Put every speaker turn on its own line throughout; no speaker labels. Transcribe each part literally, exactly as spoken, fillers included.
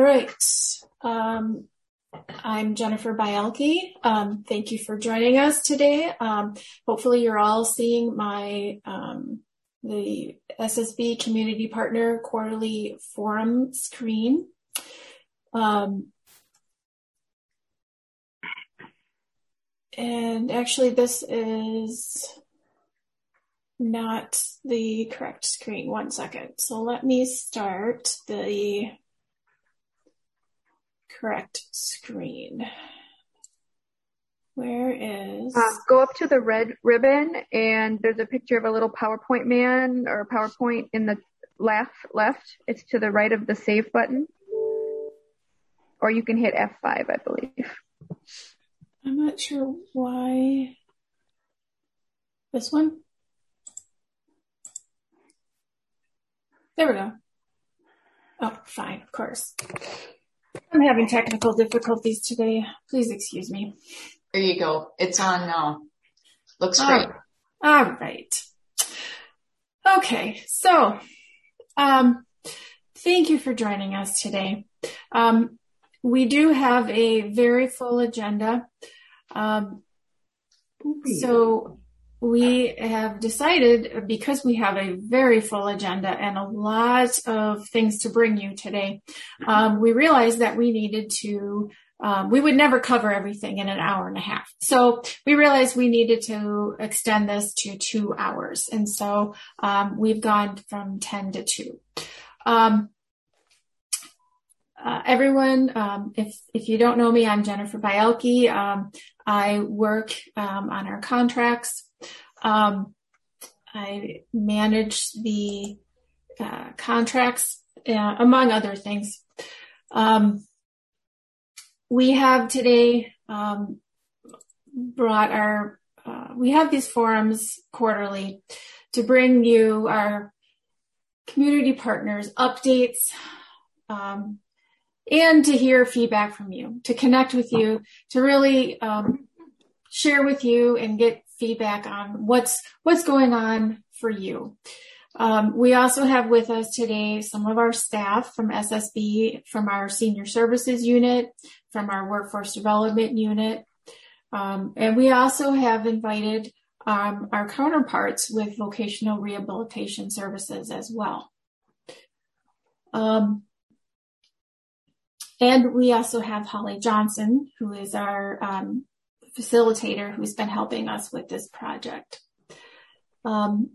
right. Um, I'm Jennifer Bielke. Um, thank you for joining us today. Um, hopefully you're all seeing my um, the S S B Community Partner Quarterly Forum screen. Um, and actually this is not the correct screen. One second. So let me start the correct screen. Where is...
Uh, go up to the red ribbon and there's a picture of a little PowerPoint man or PowerPoint in the left, left. It's to the right of the save button. Or you can hit F five, I believe.
I'm not sure why. This one? There we go. Oh, fine, of course. I'm having technical difficulties today. Please excuse me.
There you go. It's on now. Looks great.
Oh, all right. Okay, so um, thank you for joining us today. Um, we do have a very full agenda. Um, so we have decided, because we have a very full agenda and a lot of things to bring you today, um, we realized that we needed to, um, we would never cover everything in an hour and a half. So we realized we needed to extend this to two hours. And so um, we've gone from ten to two. Um, Uh, everyone, um, if, if you don't know me, I'm Jennifer Bielke. Um, I work um, on our contracts. Um, I manage the uh, contracts, uh, among other things. Um, we have today um, brought our, uh, we have these forums quarterly to bring you, our community partners, updates, um, and to hear feedback from you, to connect with you, to really um, share with you and get feedback on what's what's going on for you. Um, we also have with us today some of our staff from S S B, from our Senior Services Unit, from our Workforce Development Unit. Um, and we also have invited um, our counterparts with Vocational Rehabilitation Services as well. Um, And we also have Holly Johnson, who is our um, facilitator, who's been helping us with this project. Um,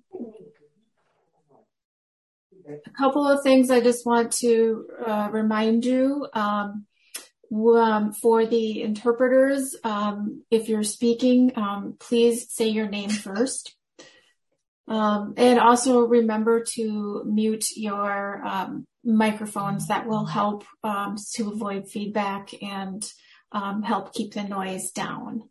a couple of things I just want to uh, remind you. Um, um, for the interpreters, um, if you're speaking, um, please say your name first. Um, and also remember to mute your um, microphones. That will help um, to avoid feedback and um, help keep the noise down.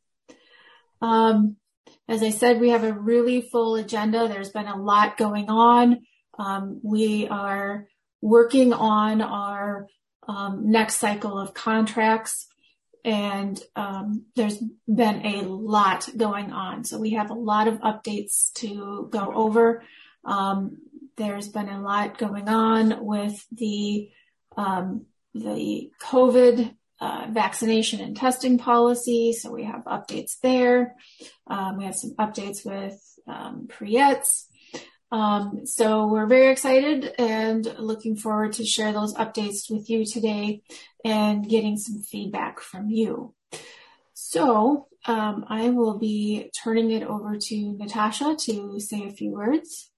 Um, as I said, we have a really full agenda. There's been a lot going on. Um, we are working on our um, next cycle of contracts. And um, there's been a lot going on. So we have a lot of updates to go over. Um, there's been a lot going on with the um, the COVID uh, vaccination and testing policy. So we have updates there. Um, we have some updates with um, Priettes. Um, so we're very excited and looking forward to share those updates with you today and getting some feedback from you. So um, I will be turning it over to Natasha to say a few words.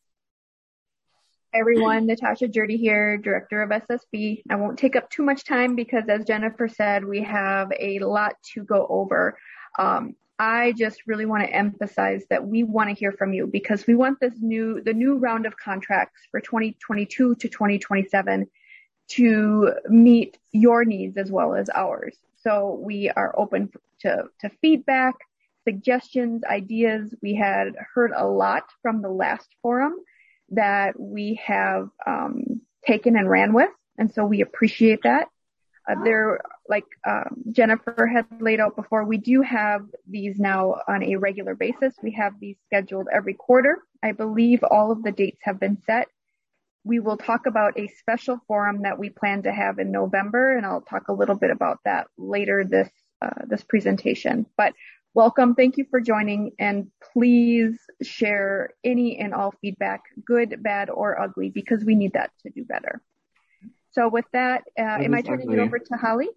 Hey everyone, Natasha Jurdy here, Director of S S B. I won't take up too much time because, as Jennifer said, we have a lot to go over. Um, I just really want to emphasize that we want to hear from you because we want this new, the new round of contracts for twenty twenty-two to twenty twenty-seven to meet your needs as well as ours. So we are open to, to feedback, suggestions, ideas. We had heard a lot from the last forum that we have um, taken and ran with, and so we appreciate that. Uh, there, like um, Jennifer had laid out before, we do have these now on a regular basis. We have these scheduled every quarter. I believe all of the dates have been set. we will talk about a special forum that we plan to have in November, and I'll talk a little bit about that later this uh, this presentation. But welcome, thank you for joining, and please share any and all feedback, good, bad, or ugly, because we need that to do better. So with that, uh, am I turning ugly. it over to Holly?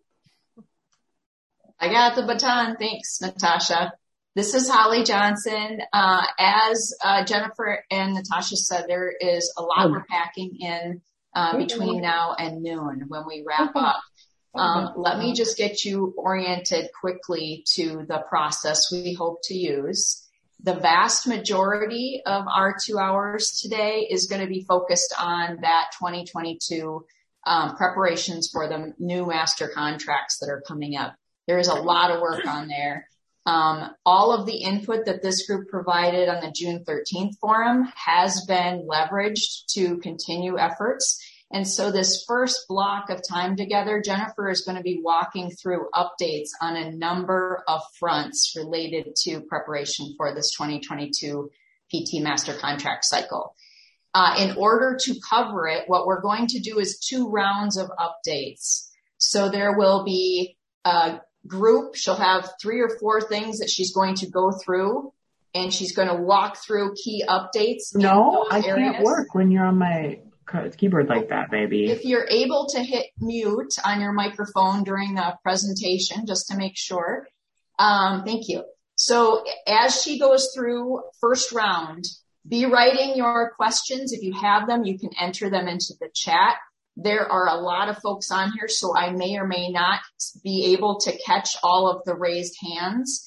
I got the baton. Thanks, Natasha. This is Holly Johnson. Uh, as uh, Jennifer and Natasha said, there is a lot we're packing in uh, between now and noon when we wrap up. Um, let me just get you oriented quickly to the process we hope to use. The vast majority of our two hours today is going to be focused on that twenty twenty-two um, preparations for the new master contracts that are coming up. There is a lot of work on there. Um, all of the input that this group provided on the June thirteenth forum has been leveraged to continue efforts. And so this first block of time together, Jennifer is going to be walking through updates on a number of fronts related to preparation for this twenty twenty-two P T master contract cycle. Uh, in order to cover it, what we're going to do is two rounds of updates. So there will be a group. She'll have three or four things that she's going to go through, and she's going to walk through key updates.
No, I areas. Can't work when you're on my keyboard like that, baby.
If you're able to hit mute on your microphone during the presentation, just to make sure. Um, thank you. So as she goes through first round, be writing your questions. If you have them, you can enter them into the chat. There are a lot of folks on here, so I may or may not be able to catch all of the raised hands.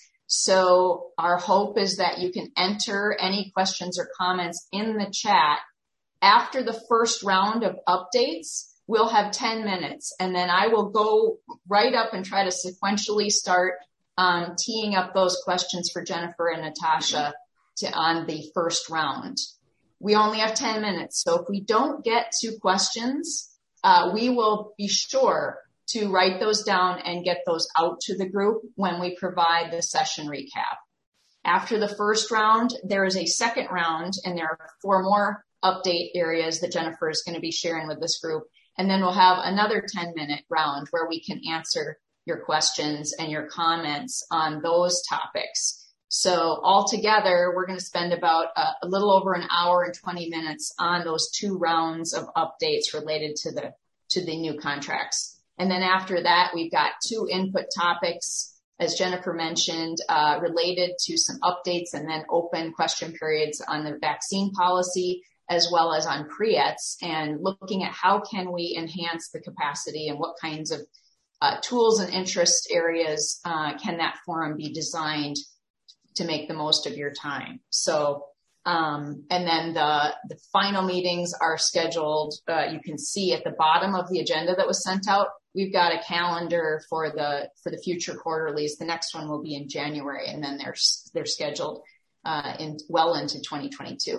So our hope is that you can enter any questions or comments in the chat. After the first round of updates, we'll have ten minutes, and then I will go right up and try to sequentially start um, teeing up those questions for Jennifer and Natasha to, on the first round. We only have ten minutes, so if we don't get to questions, Uh, we will be sure to write those down and get those out to the group when we provide the session recap. After the first round, there is a second round, and there are four more update areas that Jennifer is going to be sharing with this group. And then we'll have another ten minute round where we can answer your questions and your comments on those topics. So altogether, we're going to spend about a, a little over an hour and twenty minutes on those two rounds of updates related to the, to the new contracts. And then after that, we've got two input topics, as Jennifer mentioned, uh, related to some updates, and then open question periods on the vaccine policy, as well as on P R I A Ts, and looking at how can we enhance the capacity and what kinds of uh, tools and interest areas uh, can that forum be designed to make the most of your time. So, um, and then the, the final meetings are scheduled. Uh, you can see at the bottom of the agenda that was sent out, we've got a calendar for the, for the future quarterlies. The next one will be in January, and then they're, they're scheduled, uh, in well into twenty twenty-two.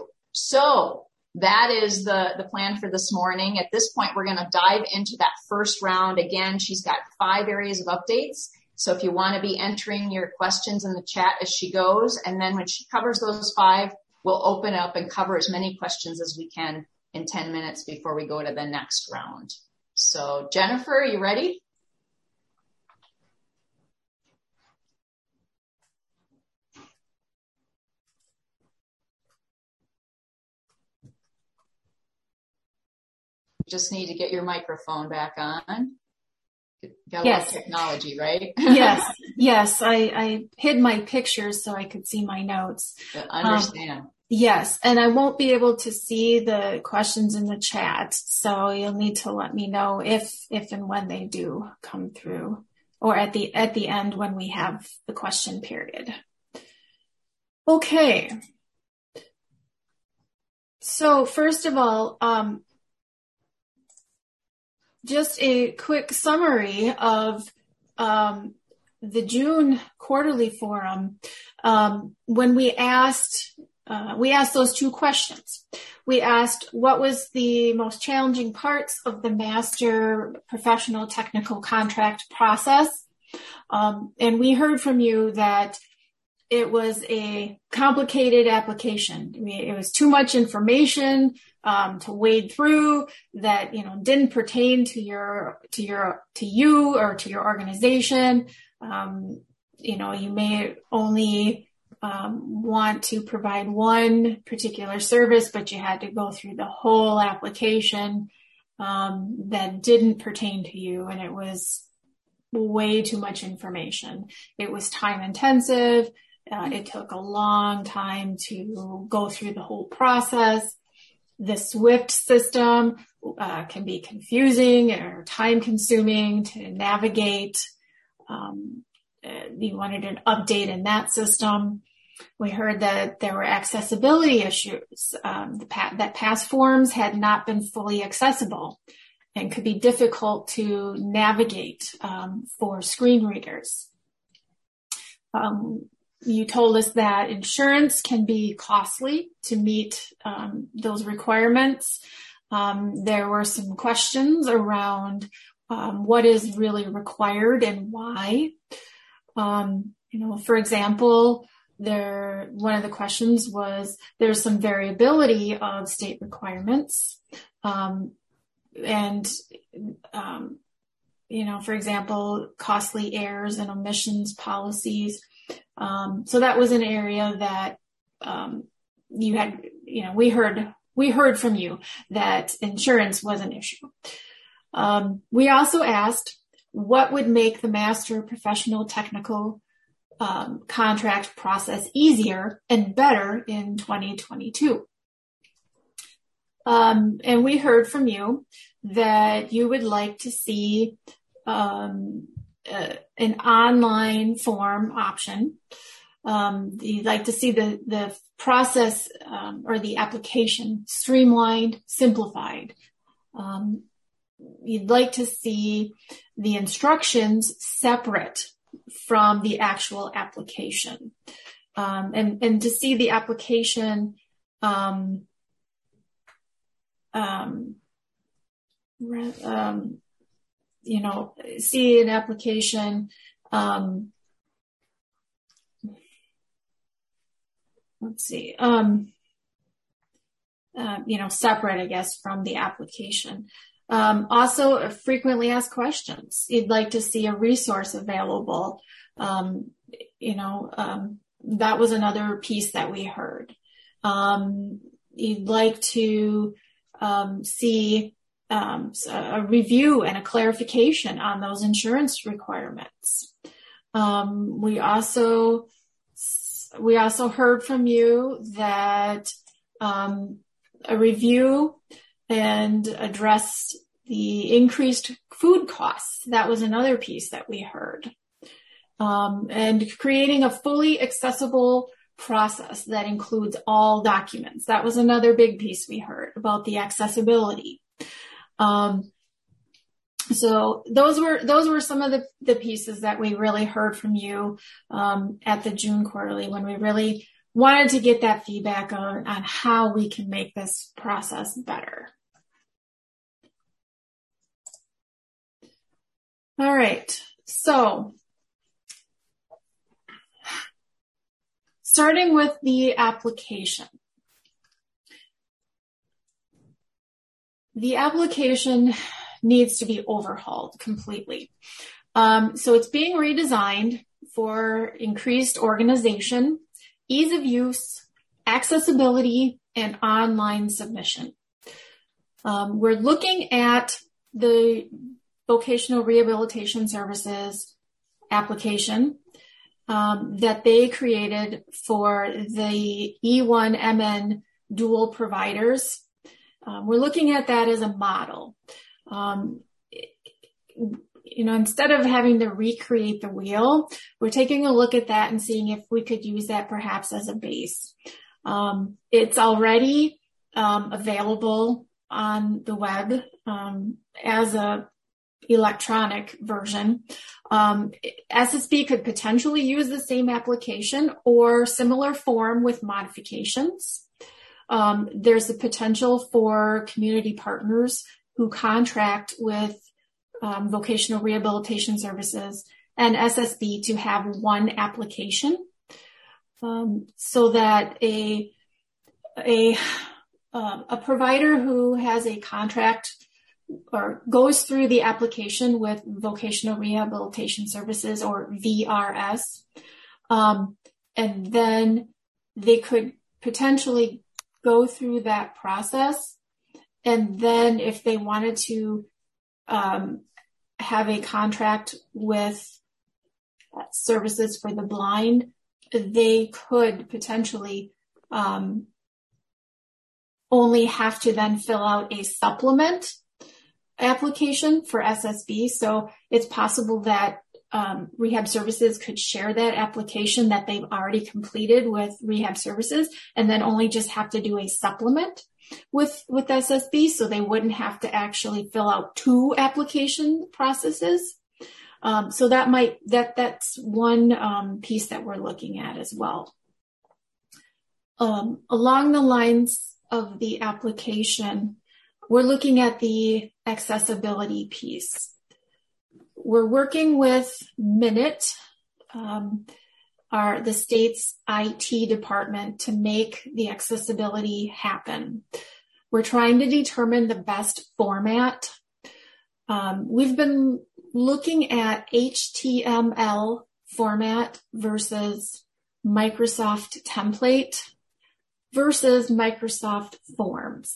So that is the, the plan for this morning. At this point, we're going to dive into that first round. Again, she's got five areas of updates. So if you want to be entering your questions in the chat as she goes, and then when she covers those five, we'll open up and cover as many questions as we can in ten minutes before we go to the next round. So Jennifer, are you ready? You just need to get your microphone back on. Got a yes. lot of technology, right?
yes, yes. I, I hid my pictures so I could see my notes.
I understand.
Um, yes, and I won't be able to see the questions in the chat, so you'll need to let me know if, if and when they do come through, or at the at the end when we have the question period. Okay. So first of all, um, just a quick summary of um, the June quarterly forum. Um, when we asked, uh, we asked those two questions. We asked what was the most challenging parts of the master professional technical contract process. Um, and we heard from you that it was a complicated application. I mean, it was too much information um, to wade through that, you know, didn't pertain to your, to your, to you or to your organization. Um, you know, you may only um, want to provide one particular service, but you had to go through the whole application um, that didn't pertain to you. And it was way too much information. It was time intensive. Uh, it took a long time to go through the whole process. The SWIFT system uh, can be confusing or time consuming to navigate. Um, uh, you wanted an update in that system. We heard that there were accessibility issues, um, the pa- that past forms had not been fully accessible and could be difficult to navigate um, for screen readers. Um, you told us that insurance can be costly to meet um, those requirements. Um, there were some questions around um, what is really required and why. Um, you know, for example, there one of the questions was there's some variability of state requirements. Um, And, um, you know, for example, costly errors and omissions policies. Um, so that was an area that, um, you had, you know, we heard, we heard from you that insurance was an issue. Um, we also asked what would make the master professional technical, um, contract process easier and better in twenty twenty-two. Um, and we heard from you that you would like to see um, uh, an online form option. Um, you'd like to see the, the process um, or the application streamlined, simplified. Um, you'd like to see the instructions separate from the actual application, um, and, and to see the application um, Um, um, you know, see an application, um, let's see, um, uh, you know, separate, I guess, from the application. Um, also, uh, frequently asked questions. You'd like to see a resource available. Um, you know, um, that was another piece that we heard. Um, you'd like to Um, see um, a review and a clarification on those insurance requirements. Um, we also we also heard from you that um, a review and address the increased food costs. That was another piece that we heard. Um, and creating a fully accessible process that includes all documents. That was another big piece we heard about the accessibility. Um, so those were those were some of the, the pieces that we really heard from you um, at the June quarterly, when we really wanted to get that feedback on, on how we can make this process better. All right, so starting with the application. The application needs to be overhauled completely. Um, so it's being redesigned for increased organization, ease of use, accessibility, and online submission. Um, we're looking at the vocational rehabilitation services application um, that they created for the E one M N dual providers. Um, we're looking at that as a model. Um, you know, instead of having to recreate the wheel, we're taking a look at that and seeing if we could use that perhaps as a base. Um, it's already um, available on the web um, as a electronic version. Um, S S B could potentially use the same application or similar form with modifications. Um, there's the potential for community partners who contract with um, vocational rehabilitation services and S S B to have one application. um, so that a a uh, a provider who has a contract or goes through the application with Vocational Rehabilitation Services, or V R S, um, and then they could potentially go through that process. And then if they wanted to um, have a contract with Services for the Blind, they could potentially um, only have to then fill out a supplement application for S S B. So it's possible that um, Rehab Services could share that application that they've already completed with Rehab Services, and then only just have to do a supplement with, with S S B. So they wouldn't have to actually fill out two application processes. Um, so that might, that, that's one um, piece that we're looking at as well. Um, along the lines of the application, we're looking at the accessibility piece. We're working with Minute, um, our, the state's I T department, to make the accessibility happen. We're trying to determine the best format. Um, we've been looking at H T M L format versus Microsoft template versus Microsoft Forms.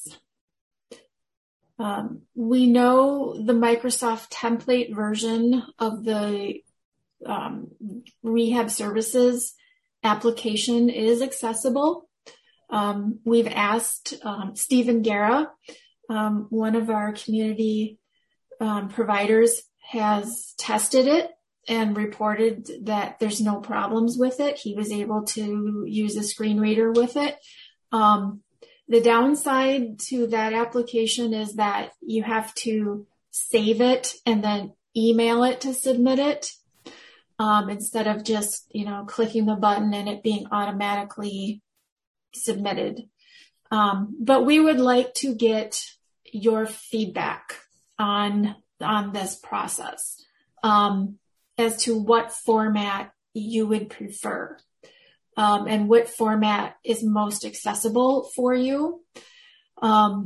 Um, we know the Microsoft template version of the um, Rehab Services application is accessible. Um, we've asked um, Stephen Guerra, um, one of our community um, providers, has tested it and reported that there's no problems with it. He was able to use a screen reader with it. Um, The downside to that application is that you have to save it and then email it to submit it, um, instead of just, you know, clicking the button and it being automatically submitted. Um, but we would like to get your feedback on, on this process, um, as to what format you would prefer. Um, and what format is most accessible for you. Um,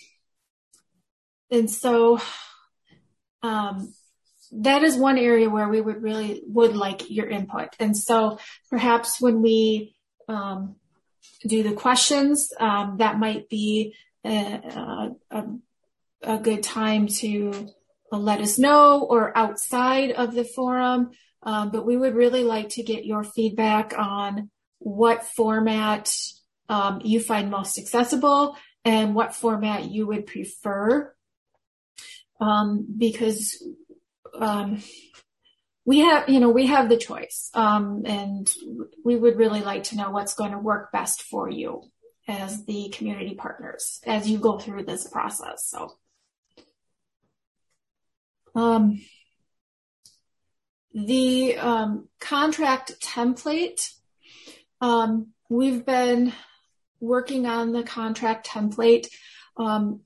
and so um, that is one area where we would really would like your input. And so perhaps when we um, do the questions, um, that might be a, a, a good time to let us know, or outside of the forum. Um, but we would really like to get your feedback on what format um, you find most accessible and what format you would prefer, um, because um, we have, you know, we have the choice, um, and we would really like to know what's going to work best for you as the community partners as you go through this process. So, um, the um, contract template. Um, we've been working on the contract template. Um,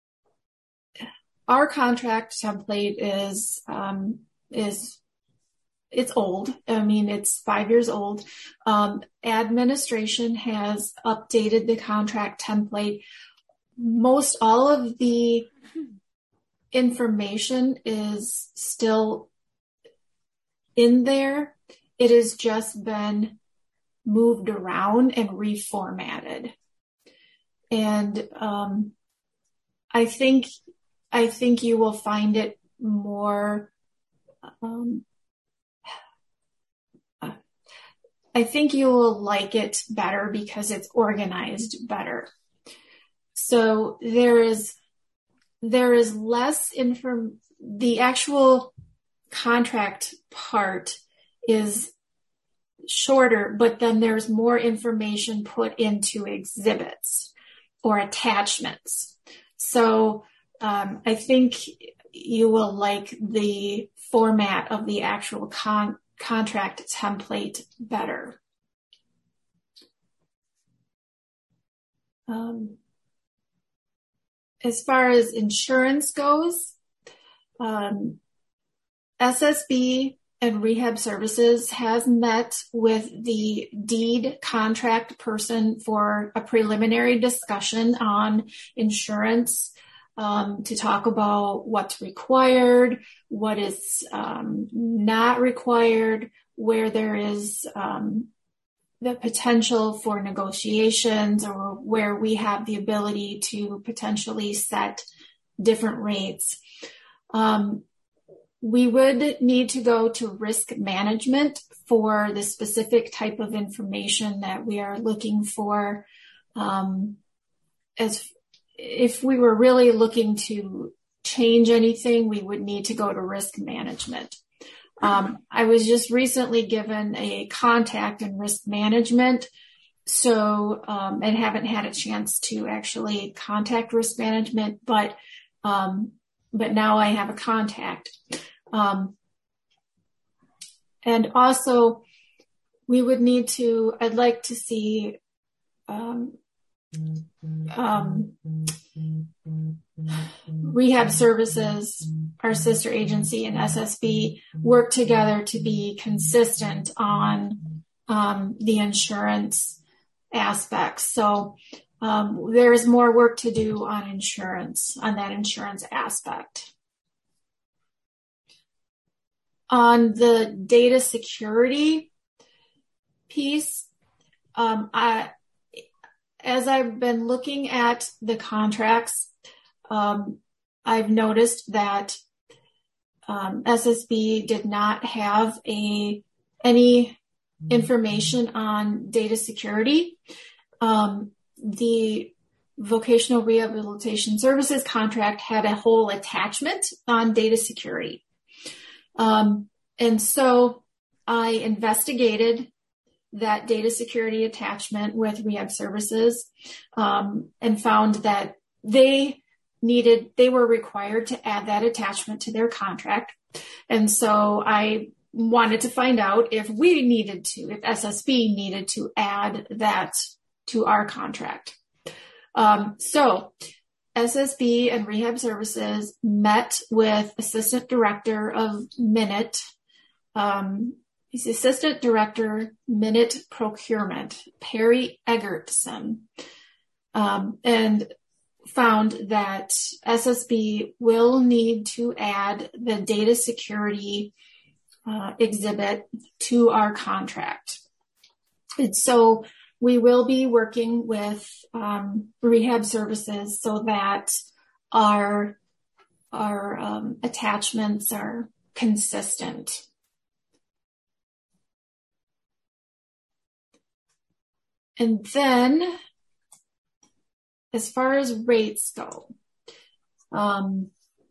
our contract template is, um, is, it's old. I mean, it's five years old. Um, administration has updated the contract template. Most all of the information is still in there. It has just been moved around and reformatted. And um, I think I think you will find it more. Um, I think you will like it better because it's organized better. So there is there is less inform. The actual contract part is shorter, but then there's more information put into exhibits or attachments. So um, I think you will like the format of the actual con- contract template better. Um, as far as insurance goes, um, S S B and Rehab Services has met with the deed contract person for a preliminary discussion on insurance, um, to talk about what's required, what is um, not required, where there is um, the potential for negotiations, or where we have the ability to potentially set different rates. Um, we would need to go to risk management for the specific type of information that we are looking for. Um, as if we were really looking to change anything, we would need to go to risk management. Um, I was just recently given a contact in risk management, so um, and haven't had a chance to actually contact risk management, but um, but now I have a contact. Um, and also, we would need to. I'd like to see. Um, um, Rehab Services, our sister agency, and S S B work together to be consistent on um, the insurance aspects. So um, there's more work to do on insurance, on that insurance aspect. On the data security piece, um, I, as I've been looking at the contracts, um, I've noticed that um, S S B did not have a any information on data security. Um, the Vocational Rehabilitation Services contract had a whole attachment on data security. Um, and so I investigated that data security attachment with Rehab Services, um, and found that they needed, they were required to add that attachment to their contract. And so I wanted to find out if we needed to, if S S B needed to add that to our contract. Um, so S S B and Rehab Services met with Assistant Director of Minute, um, he's Assistant Director, Minute Procurement, Perry Egertson, um, and found that S S B will need to add the data security uh, exhibit to our contract. And so we will be working with um, Rehab Services so that our, our um, attachments are consistent. And then, as far as rates go, um,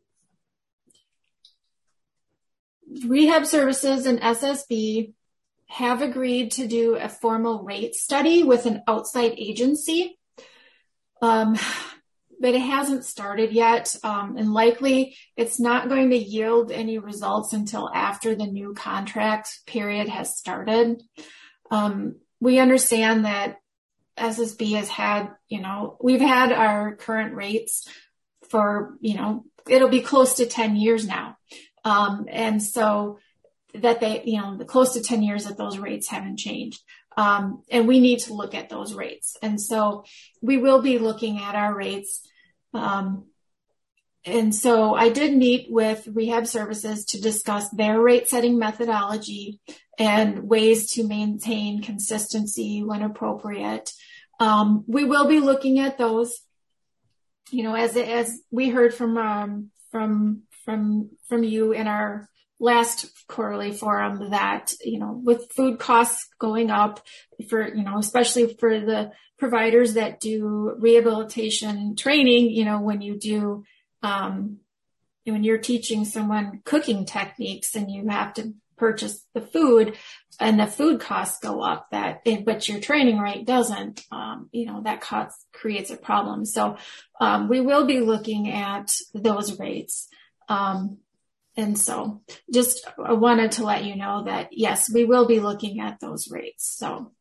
Rehab Services and S S B have agreed to do a formal rate study with an outside agency, um, but it hasn't started yet, um, and likely it's not going to yield any results until after the new contract period has started. Um, we understand that S S B has had, you know, we've had our current rates for, you know, it'll be close to ten years now. Um, and so that they, you know, the close to ten years that those rates haven't changed. Um, and we need to look at those rates. And so we will be looking at our rates. Um, and so I did meet with Rehab Services to discuss their rate setting methodology and ways to maintain consistency when appropriate. Um, we will be looking at those, you know, as, as we heard from, um, from, from, from you in our last quarterly forum that, you know, with food costs going up for, you know, especially for the providers that do rehabilitation training, you know, when you do, um, when you're teaching someone cooking techniques and you have to purchase the food and the food costs go up, that, but your training rate doesn't, um, you know, that cost creates a problem. So, um, we will be looking at those rates. Um, And so just I wanted to let you know that, yes, we will be looking at those rates. So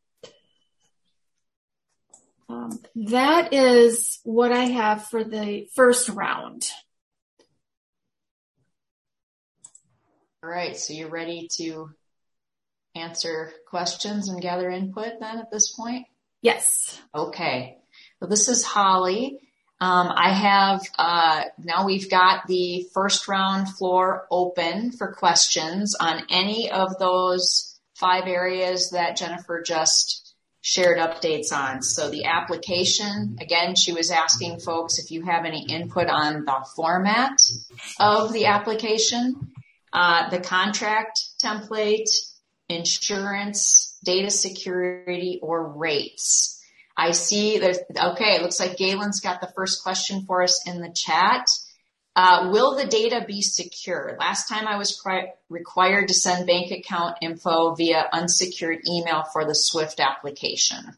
um, that is what I have for the first round.
All right, so you're ready to answer questions and gather input then at this point?
Yes.
Okay. So this is Holly. Um, I have, uh, now we've got the first round floor open for questions on any of those five areas that Jennifer just shared updates on. So the application, again, she was asking folks if you have any input on the format of the application, uh, the contract template, insurance, data security, or rates. I see there's, okay, it looks like Galen's got the first question for us in the chat. Uh, will the data be secure? Last time I was cri- required to send bank account info via unsecured email for the SWIFT application.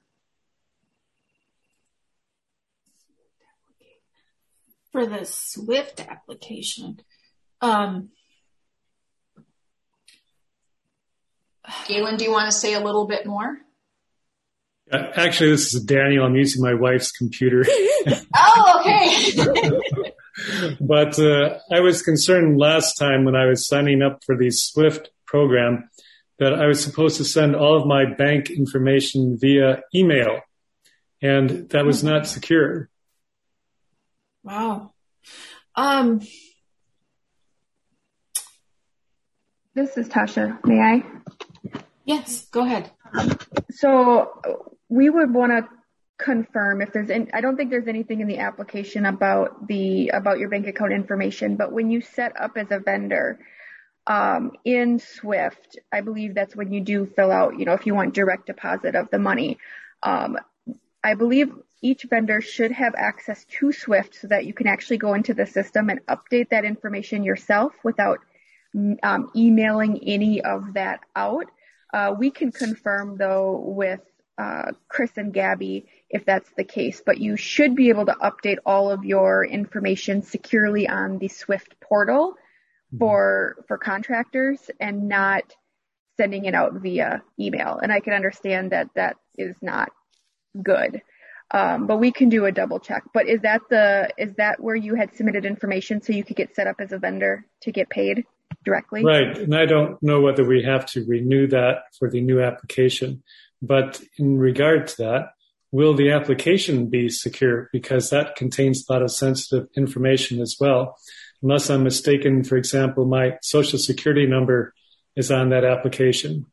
For the SWIFT application, um,
Galen, do you want to say a little bit more?
Uh, actually, this is Daniel. I'm using my wife's computer.
Oh, okay.
But uh, I was concerned last time when I was signing up for the SWIFT program that I was supposed to send all of my bank information via email, and that was not secure.
Wow. Um,
This is Tasha. May I?
yes, go ahead.
So we would want to confirm if there's any, I don't think there's anything in the application about the, about your bank account information, but when you set up as a vendor, um, in SWIFT, I believe that's when you do fill out, you know, if you want direct deposit of the money. Um, I believe each vendor should have access to SWIFT so that you can actually go into the system and update that information yourself without um, emailing any of that out. Uh, we can confirm though with uh, Chris and Gabby if that's the case, but you should be able to update all of your information securely on the SWIFT portal for for contractors and not sending it out via email. And I can understand that that is not good, um, but we can do a double check. But is that the is that where you had submitted information so you could get set up as a vendor to get paid directly?
Right. And I don't know whether we have to renew that for the new application. But in regard to that, will the application be secure? Because that contains a lot of sensitive information as well. Unless I'm mistaken, for example, my social security number is on that application.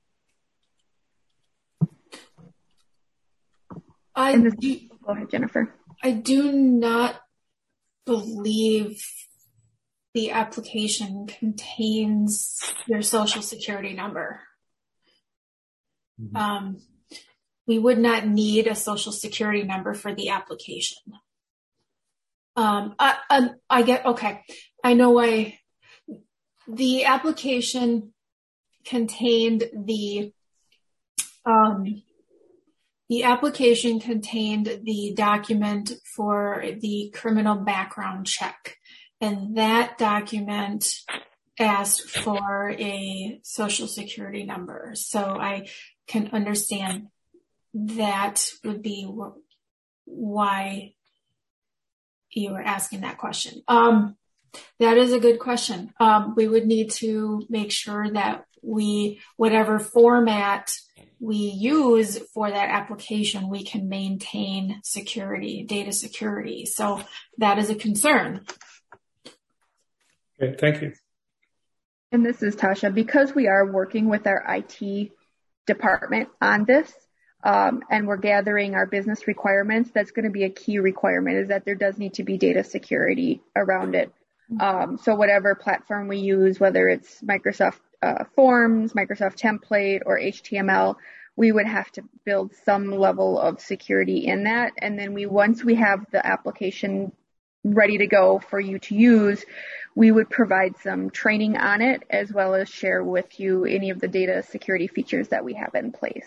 I
And this,
do,
go ahead, Jennifer.
I do not believe the application contains your social security number. Mm-hmm. Um, we would not need a social security number for the application. Um, I, I, I get, okay. I know why the application contained the, um, the application contained the document for the criminal background check. And that document asked for a social security number. So I can understand that would be wh- why you were asking that question. Um, that is a good question. Um, we would need to make sure that we, whatever format we use for that application, we can maintain security, data security. So that is a concern.
Okay, thank you.
And this is Tasha. Because we are working with our I T department on this, um, and we're gathering our business requirements, that's going to be a key requirement, is that there does need to be data security around it. Um, so whatever platform we use, whether it's Microsoft uh, Forms, Microsoft Template, or H T M L, we would have to build some level of security in that. And then we, once we have the application ready to go for you to use, we would provide some training on it, as well as share with you any of the data security features that we have in place.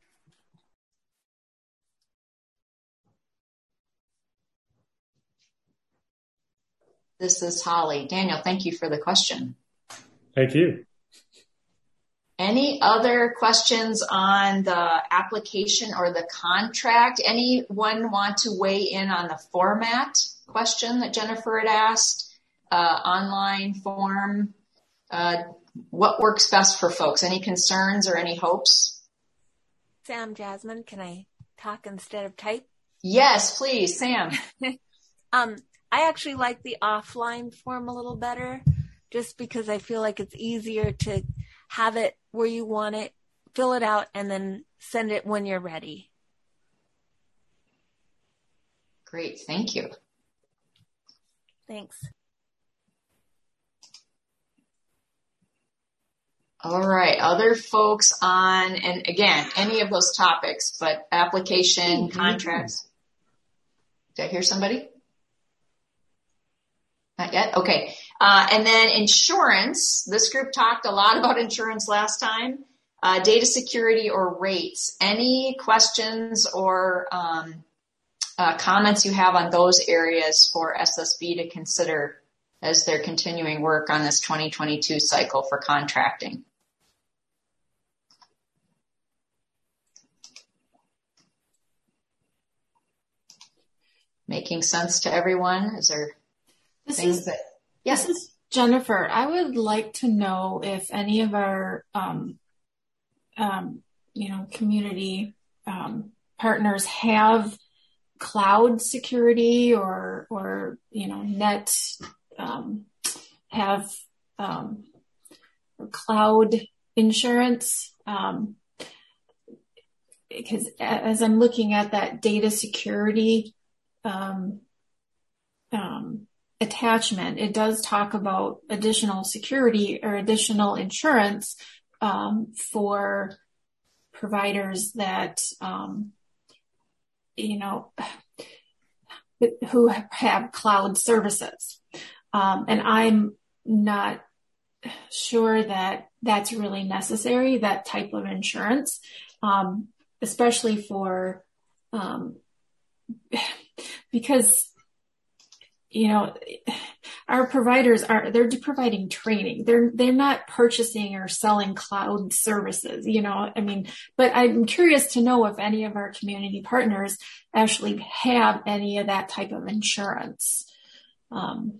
This is Holly. Daniel, thank you for the question.
Thank you.
Any other questions on the application or the contract? Anyone want to weigh in on the format question that Jennifer had asked? Uh, online form, uh, what works best for folks? Any concerns or any hopes?
Sam, Jasmine, can I talk instead of type?
Yes, please, Sam.
um, I actually like the offline form a little better, just because I feel like it's easier to have it where you want it, fill it out, and then send it when you're ready.
Great, thank you.
Thanks.
All right, other folks on, and again, any of those topics, but application, mm-hmm. contracts. Did I hear somebody? Not yet? Okay. Uh, and then insurance. This group talked a lot about insurance last time. Uh, data security or rates. Any questions or um, uh, comments you have on those areas for S S B to consider as they're continuing work on this twenty twenty-two cycle for contracting? Making sense to everyone? Is there
this
things
is,
that, yes.
This is Jennifer. I would like to know if any of our, um, um, you know, community, um, partners have cloud security or, or, you know, net, um, have, um, cloud insurance. Um, because as I'm looking at that data security, um, um, attachment, it does talk about additional security or additional insurance, um, for providers that, um, you know, who have cloud services. Um, and I'm not sure that that's really necessary, that type of insurance, um, especially for, um, because, you know, our providers are, they're providing training. They're, they're not purchasing or selling cloud services, you know, I mean, but I'm curious to know if any of our community partners actually have any of that type of insurance. Um,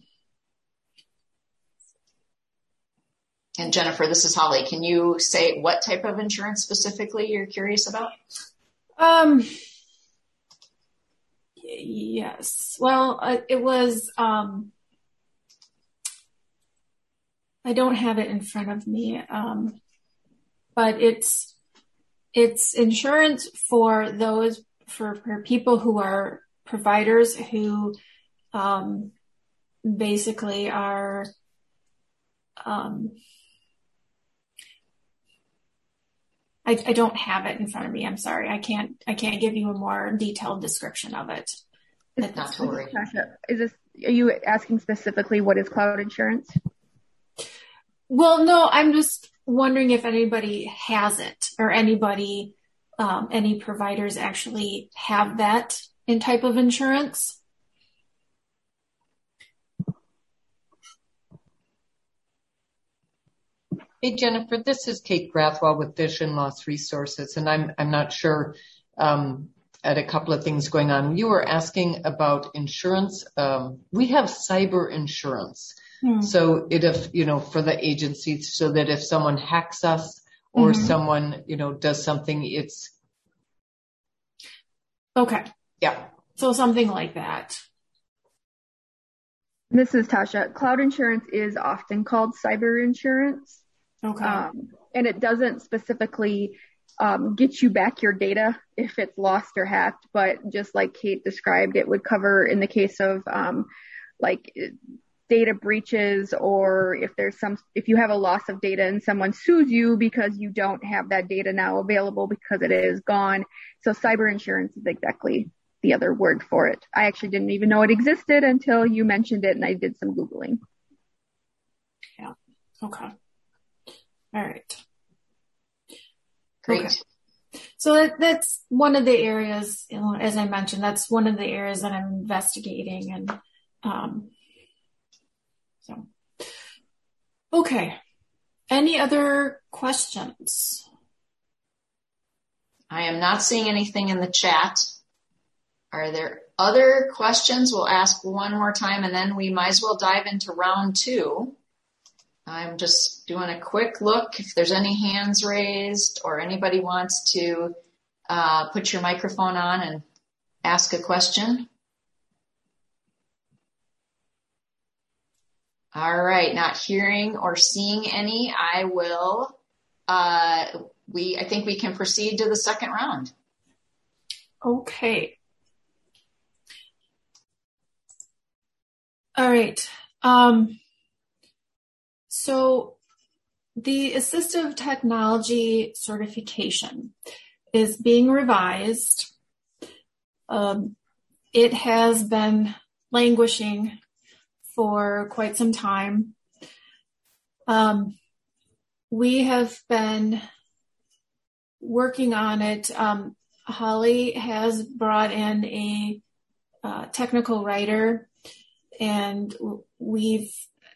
and Jennifer, this is Holly. Can you say what type of insurance specifically you're curious about?
Um, Yes. Well, uh, it was, um, I don't have it in front of me, um, but it's, it's insurance for those, for, for people who are providers who, um, basically are, um, I, I don't have it in front of me. I'm sorry. I can't, I can't give you a more detailed description of it.
It's not to worry.
Is this, are you asking specifically what is cloud insurance?
Well, no, I'm just wondering if anybody has it or anybody, um, any providers actually have that in type of insurance.
Hey, Jennifer, this is Kate Grathwell with Vision Loss Resources, and I'm I'm not sure um, at a couple of things going on. You were asking about insurance. Um, we have cyber insurance, mm. so it if you know for the agencies, so that if someone hacks us or mm-hmm. someone you know does something, it's
okay.
Yeah.
So something like that.
This is Tasha. Cloud insurance is often called cyber insurance.
Okay.
Um, and it doesn't specifically um, get you back your data if it's lost or hacked, but just like Kate described, it would cover in the case of um, like data breaches, or if there's some, if you have a loss of data and someone sues you because you don't have that data now available because it is gone. So cyber insurance is exactly the other word for it. I actually didn't even know it existed until you mentioned it, and I did some Googling.
Yeah. Okay. All right.
Great.
Okay. So that, that's one of the areas, you know, as I mentioned, that's one of the areas that I'm investigating. And, um, so, okay. Any other questions?
I am not seeing anything in the chat. Are there other questions? We'll ask one more time and then we might as well dive into round two. I'm just doing a quick look if there's any hands raised or anybody wants to uh, put your microphone on and ask a question. All right, not hearing or seeing any, I will, uh, we, I think we can proceed to the second round.
Okay. All right. Um, so the assistive technology certification is being revised. Um, it has been languishing for quite some time. Um, we have been working on it. Um, Holly has brought in a uh, technical writer, and we've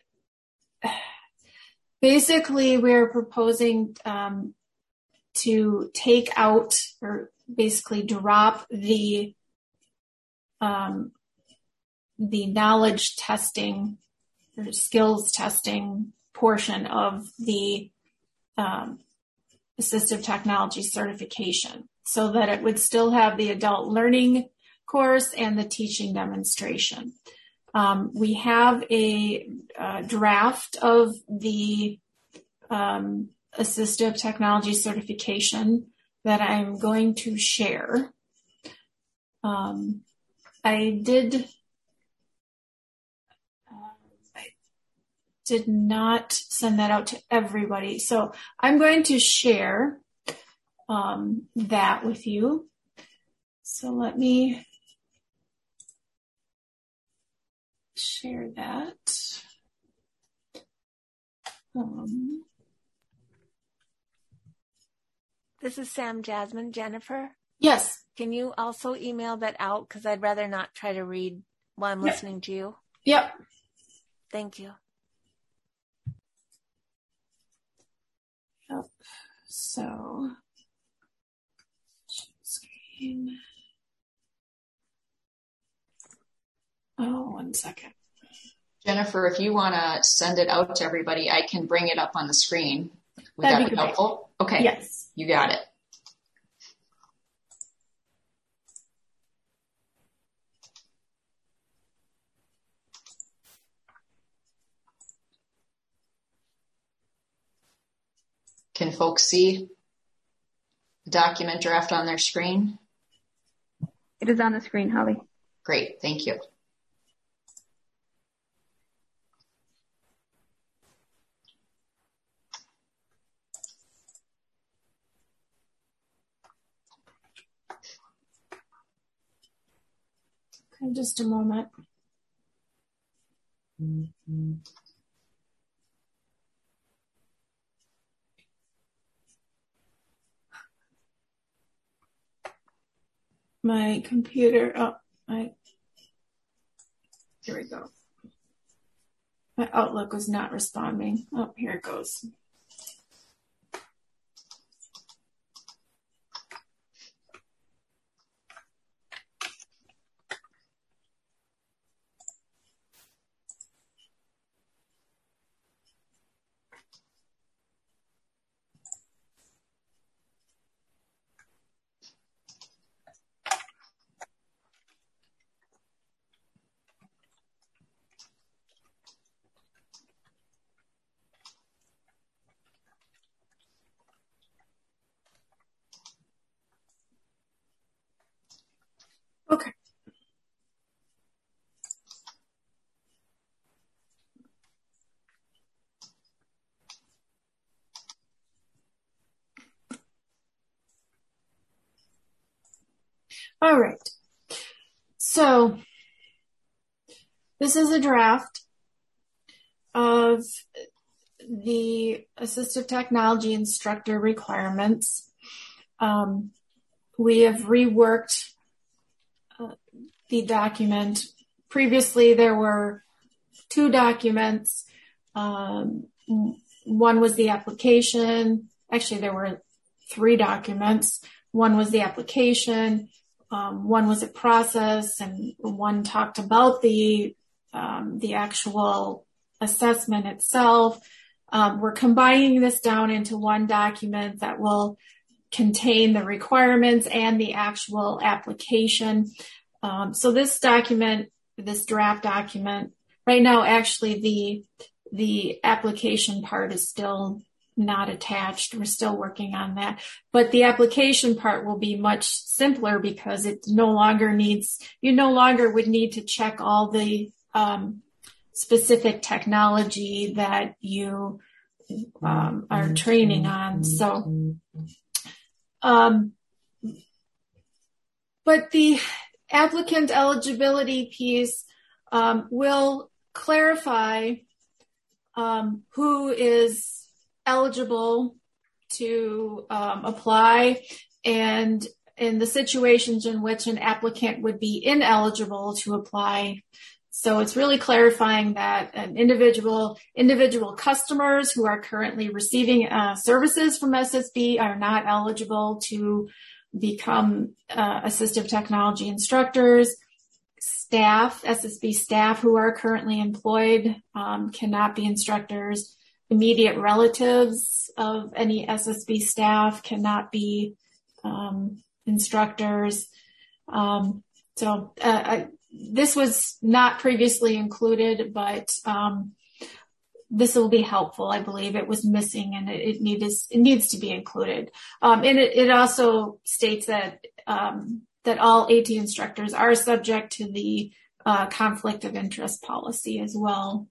basically we're proposing um, to take out or basically drop the um, the knowledge testing or skills testing portion of the um, assistive technology certification, so that it would still have the adult learning course and the teaching demonstration. Um, we have a, a draft of the um, assistive technology certification that I'm going to share. Um, I did did not send that out to everybody. So I'm going to share um, that with you. So let me share that. Um,
this is Sam Jasmine. Jennifer?
Yes.
Can you also email that out? Because I'd rather not try to read while I'm
Yep.
listening to you.
Yep.
Thank you.
Yep. So, screen. Oh, one second.
Jennifer, if you want to send it out to everybody, I can bring it up on the screen. Would
That'd
that
be
be
great.
helpful? Okay.
Yes.
You got it. Can folks see the document draft on their screen?
It is on the screen, Holly.
Great, thank you.
Okay, just a moment.
Mm-hmm.
My computer, oh, my, here we go. My Outlook was not responding. Oh, here it goes. Okay. All right. So this is a draft of the assistive technology instructor requirements. Um, we have reworked uh, the document. Previously, there were two documents. Um, one was the application. Actually, there were three documents. One was the application. Um, one was a process, and one talked about the um, the actual assessment itself. Um, we're combining this down into one document that will contain the requirements and the actual application. Um, so this document, this draft document, right now, actually the the application part is still not attached. We're still working on that, but the application part will be much simpler because it no longer needs, you no longer would need to check all the um, specific technology that you um, are training on. So, um, but the applicant eligibility piece um, will clarify um, who is eligible to um, apply, and in the situations in which an applicant would be ineligible to apply. So it's really clarifying that an individual individual customers who are currently receiving uh, services from S S B are not eligible to become uh, assistive technology instructors. Staff, S S B staff who are currently employed um, cannot be instructors. Immediate relatives of any S S B staff cannot be um, instructors. Um, so uh, I, this was not previously included, but um, this will be helpful. I believe it was missing, and it, it needs it needs to be included. Um, and it, it also states that um, that all AT instructors are subject to the uh, conflict of interest policy as well.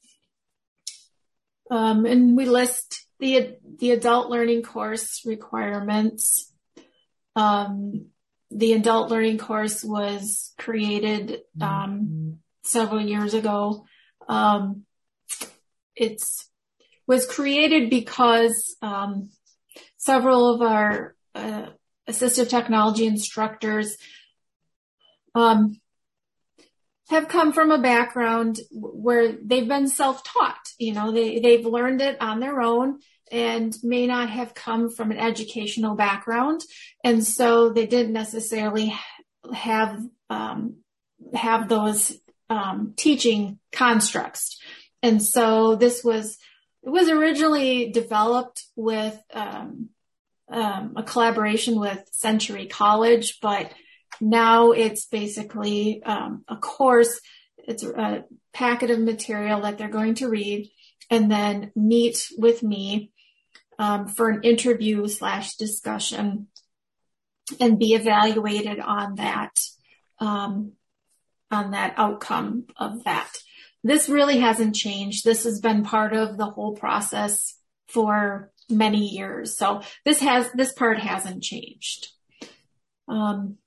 Um, and we list the the adult learning course requirements. Um, the adult learning course was created um, several years ago. Um, it's was created because um, several of our uh, assistive technology instructors um, have come from a background where they've been self-taught. You know, they, they've learned it on their own and may not have come from an educational background. And so they didn't necessarily have, um, have those, um, teaching constructs. And so this was, it was originally developed with, um, um, a collaboration with Century College, but now it's basically um, a course. It's a packet of material that they're going to read and then meet with me um, for an interview slash discussion and be evaluated on that, um, on that outcome of that. This really hasn't changed. This has been part of the whole process for many years. So this has, this part hasn't changed. Um,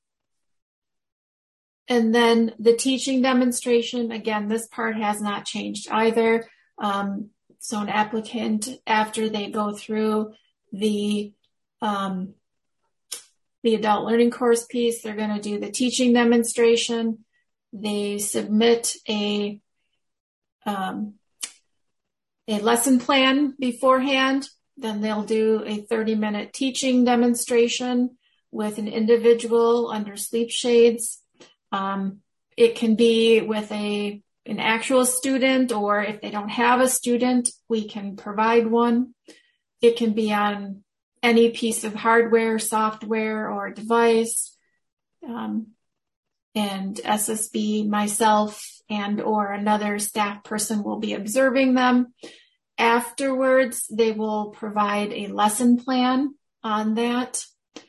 And then the teaching demonstration, again, this part has not changed either. Um, so an applicant, after they go through the um, the adult learning course piece, they're going to do the teaching demonstration. They submit a um, a lesson plan beforehand. Then they'll do a thirty minute teaching demonstration with an individual under sleep shades. Um, it can be with a, an actual student, or if they don't have a student, we can provide one. It can be on any piece of hardware, software, or device. Um, and S S B, myself, and or another staff person will be observing them. Afterwards, they will provide a lesson plan on that.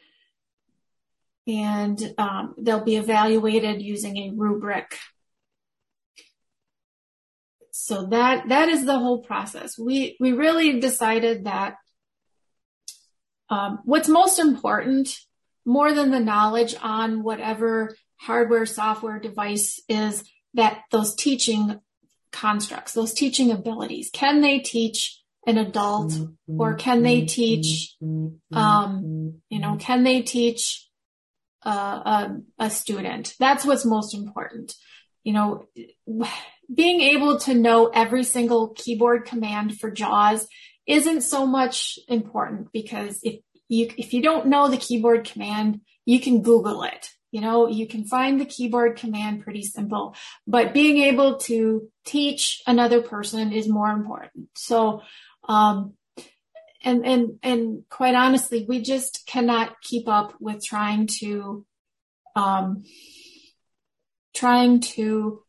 And um, they'll be evaluated using a rubric. So that that is the whole process. We we really decided that um, what's most important, more than the knowledge on whatever hardware, software, device is, that those teaching constructs, those teaching abilities, can they teach an adult, or can they teach, um, you know, can they teach Uh, a, a student? That's what's most important. You know, being able to know every single keyboard command for JAWS isn't so much important, because if you, if you don't know the keyboard command, you can Google it. You know, you can find the keyboard command pretty simple, but being able to teach another person is more important. So, Um, and, and, and quite honestly, we just cannot keep up with trying to, um, trying to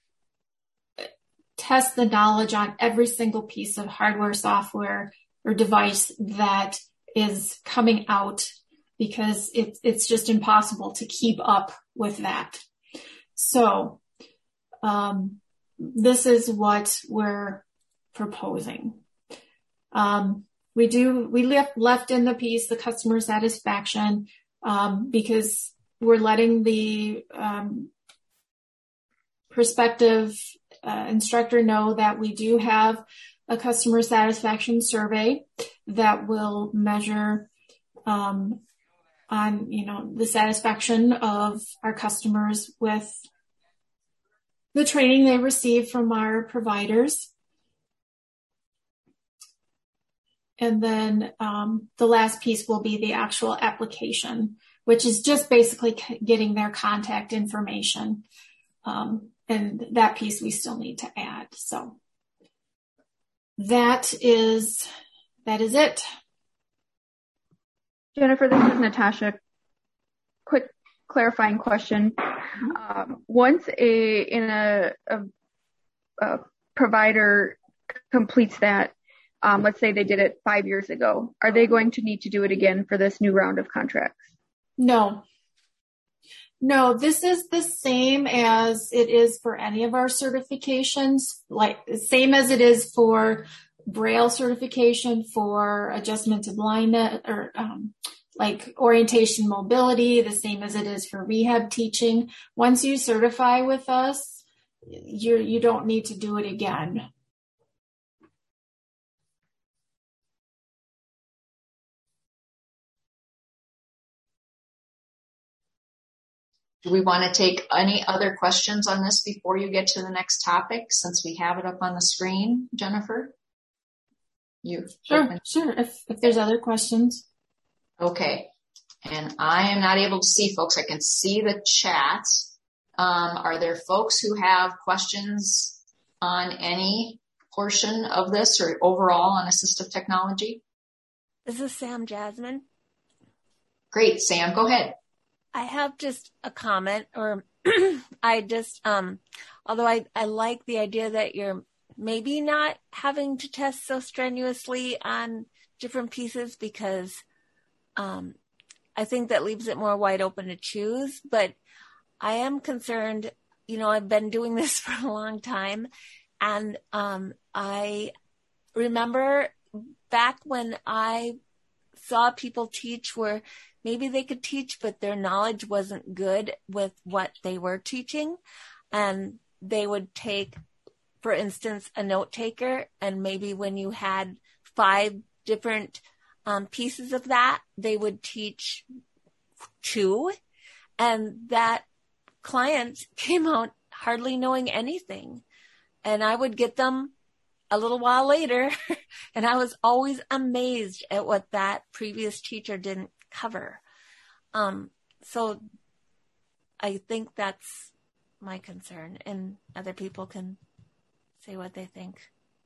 test the knowledge on every single piece of hardware, software, or device that is coming out, because it's, it's just impossible to keep up with that. So, um, this is what we're proposing. Um, we do, we left, left in the piece, the customer satisfaction, um, because we're letting the, um, prospective uh, instructor know that we do have a customer satisfaction survey that will measure, um, on, you know, the satisfaction of our customers with the training they receive from our providers. And then um, the last piece will be the actual application, which is just basically getting their contact information. Um, and that piece we still need to add. So that is, that is it.
Jennifer, this is Natasha. Quick clarifying question. Um, once a in a, a, a provider completes that, um, let's say they did it five years ago, are they going to need to do it again for this new round of contracts?
No. No, this is the same as it is for any of our certifications, like same as it is for Braille certification, for adjustment to blindness, or um, like orientation mobility, the same as it is for rehab teaching. Once you certify with us, you you don't need to do it again.
Do we want to take any other questions on this before you get to the next topic, since we have it up on the screen, Jennifer? You
Sure, sure. If, if there's other questions.
Okay. And I am not able to see folks. I can see the chat. Um, are there folks who have questions on any portion of this or overall on assistive technology?
This is Sam Jasmine.
Great, Sam, go ahead.
I have just a comment, or I just, um, although I, I like the idea that you're maybe not having to test so strenuously on different pieces, because um, I think that leaves it more wide open to choose. But I am concerned, you know, I've been doing this for a long time, and um, I remember back when I saw people teach where maybe they could teach, but their knowledge wasn't good with what they were teaching. And they would take, for instance, a note taker, and maybe when you had five different um, pieces of that, they would teach two. And that client came out hardly knowing anything. And I would get them a little while later, and I was always amazed at what that previous teacher didn't cover. Um, so I think that's my concern, and other people can say what they think.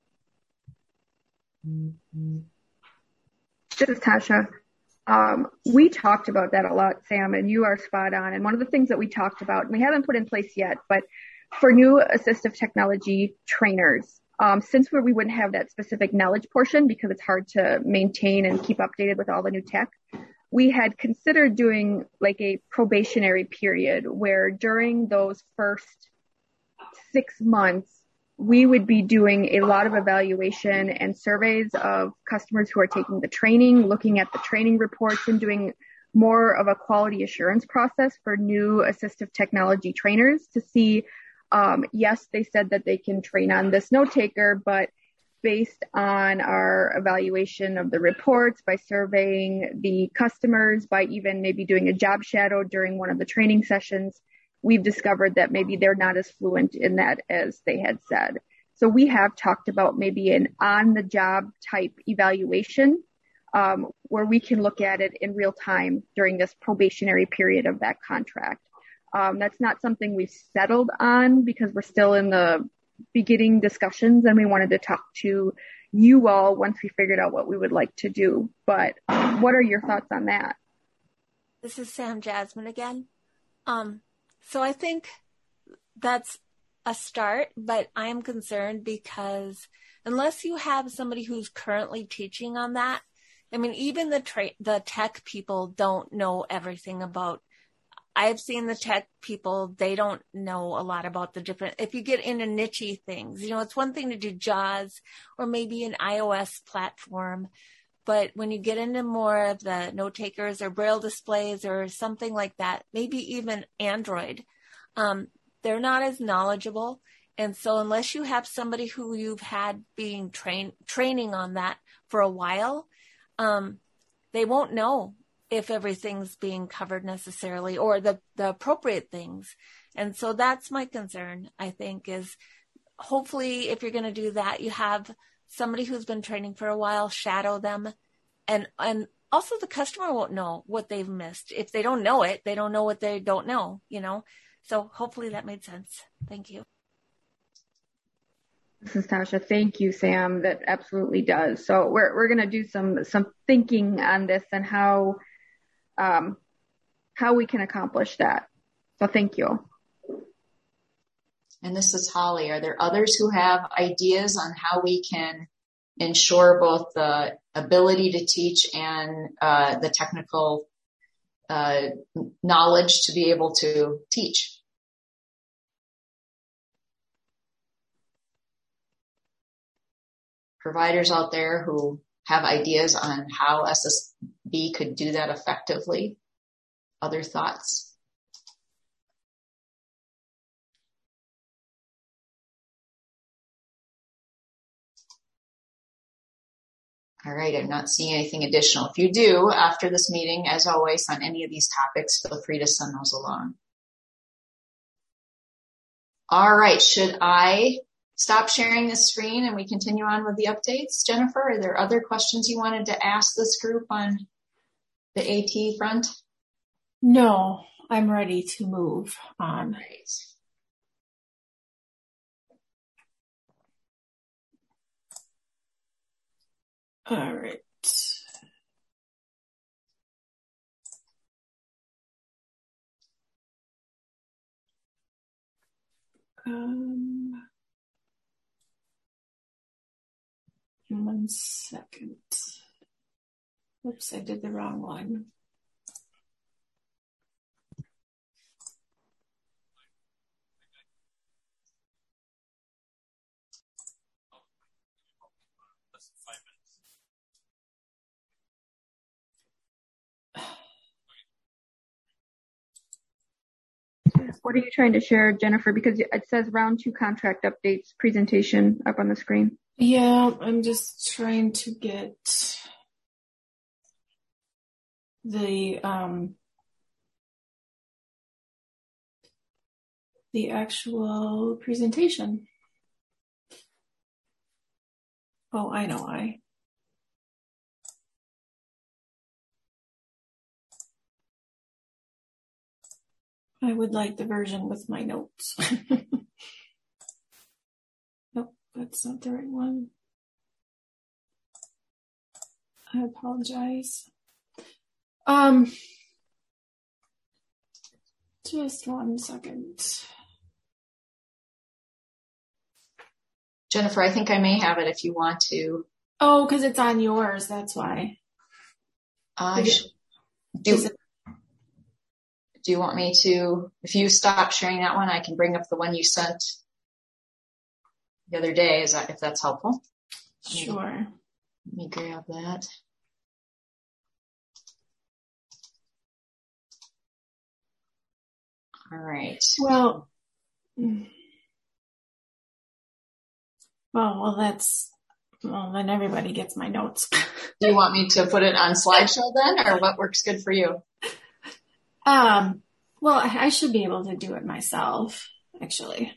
This is Tasha. Um, we talked about that a lot, Sam, and you are spot on. And one of the things that we talked about, and we haven't put in place yet, but for new assistive technology trainers, um, since we're, we wouldn't have that specific knowledge portion because it's hard to maintain and keep updated with all the new tech, we had considered doing like a probationary period where during those first six months, we would be doing a lot of evaluation and surveys of customers who are taking the training, looking at the training reports, and doing more of a quality assurance process for new assistive technology trainers to see, um, yes, they said that they can train on this note taker, but based on our evaluation of the reports, by surveying the customers, by even maybe doing a job shadow during one of the training sessions, we've discovered that maybe they're not as fluent in that as they had said. So we have talked about maybe an on-the-job type evaluation um, where we can look at it in real time during this probationary period of that contract. Um, that's not something we've settled on because we're still in the beginning discussions, and we wanted to talk to you all once we figured out what we would like to do. But um, what are your thoughts on that?
This is Sam Jasmine again. Um, so I think that's a start, but I am concerned because unless you have somebody who's currently teaching on that, I mean, even the tra- the tech people don't know everything about. I've seen the tech people, they don't know a lot about the different, if you get into niche things, you know, it's one thing to do JAWS or maybe an iOS platform, but when you get into more of the note takers or braille displays or something like that, maybe even Android, um, they're not as knowledgeable. And so unless you have somebody who you've had being trained, training on that for a while, um, they won't know if everything's being covered necessarily or the, the appropriate things. And so that's my concern, I think, is hopefully if you're going to do that, you have somebody who's been training for a while, shadow them. And, and also the customer won't know what they've missed. If they don't know it, they don't know what they don't know, you know? So hopefully that made sense. Thank you.
This is Tasha. Thank you, Sam. That absolutely does. So we're we're going to do some some thinking on this and how um, how we can accomplish that. So thank you.
And this is Holly. Are there others who have ideas on how we can ensure both the ability to teach and uh, the technical uh, knowledge to be able to teach? Providers out there who have ideas on how S S B could do that effectively? Other thoughts? All right, I'm not seeing anything additional. If you do, after this meeting, as always, on any of these topics, feel free to send those along. All right, should I stop sharing the screen and we continue on with the updates? Jennifer, are there other questions you wanted to ask this group on the AT front?
No, I'm ready to move on.
Right.
All right. Um, one second. Oops, I did the wrong one.
What are you trying to share, Jennifer? Because it says round two contract updates presentation up on the screen.
Yeah, I'm just trying to get the um, the actual presentation. Oh, I know I. I would like the version with my notes. Nope, that's not the right one. I apologize. Um, just one second.
Jennifer, I think I may have it if you want to.
Oh, because it's on yours, that's why.
Uh, do, do you want me to, if you stop sharing that one, I can bring up the one you sent the other day, is that, if that's helpful?
Sure.
Let me grab that. All right.
Well, well, well, that's, well, then everybody gets my notes.
Do you want me to put it on slideshow then, or what works good for you?
Um, well, I should be able to do it myself, actually.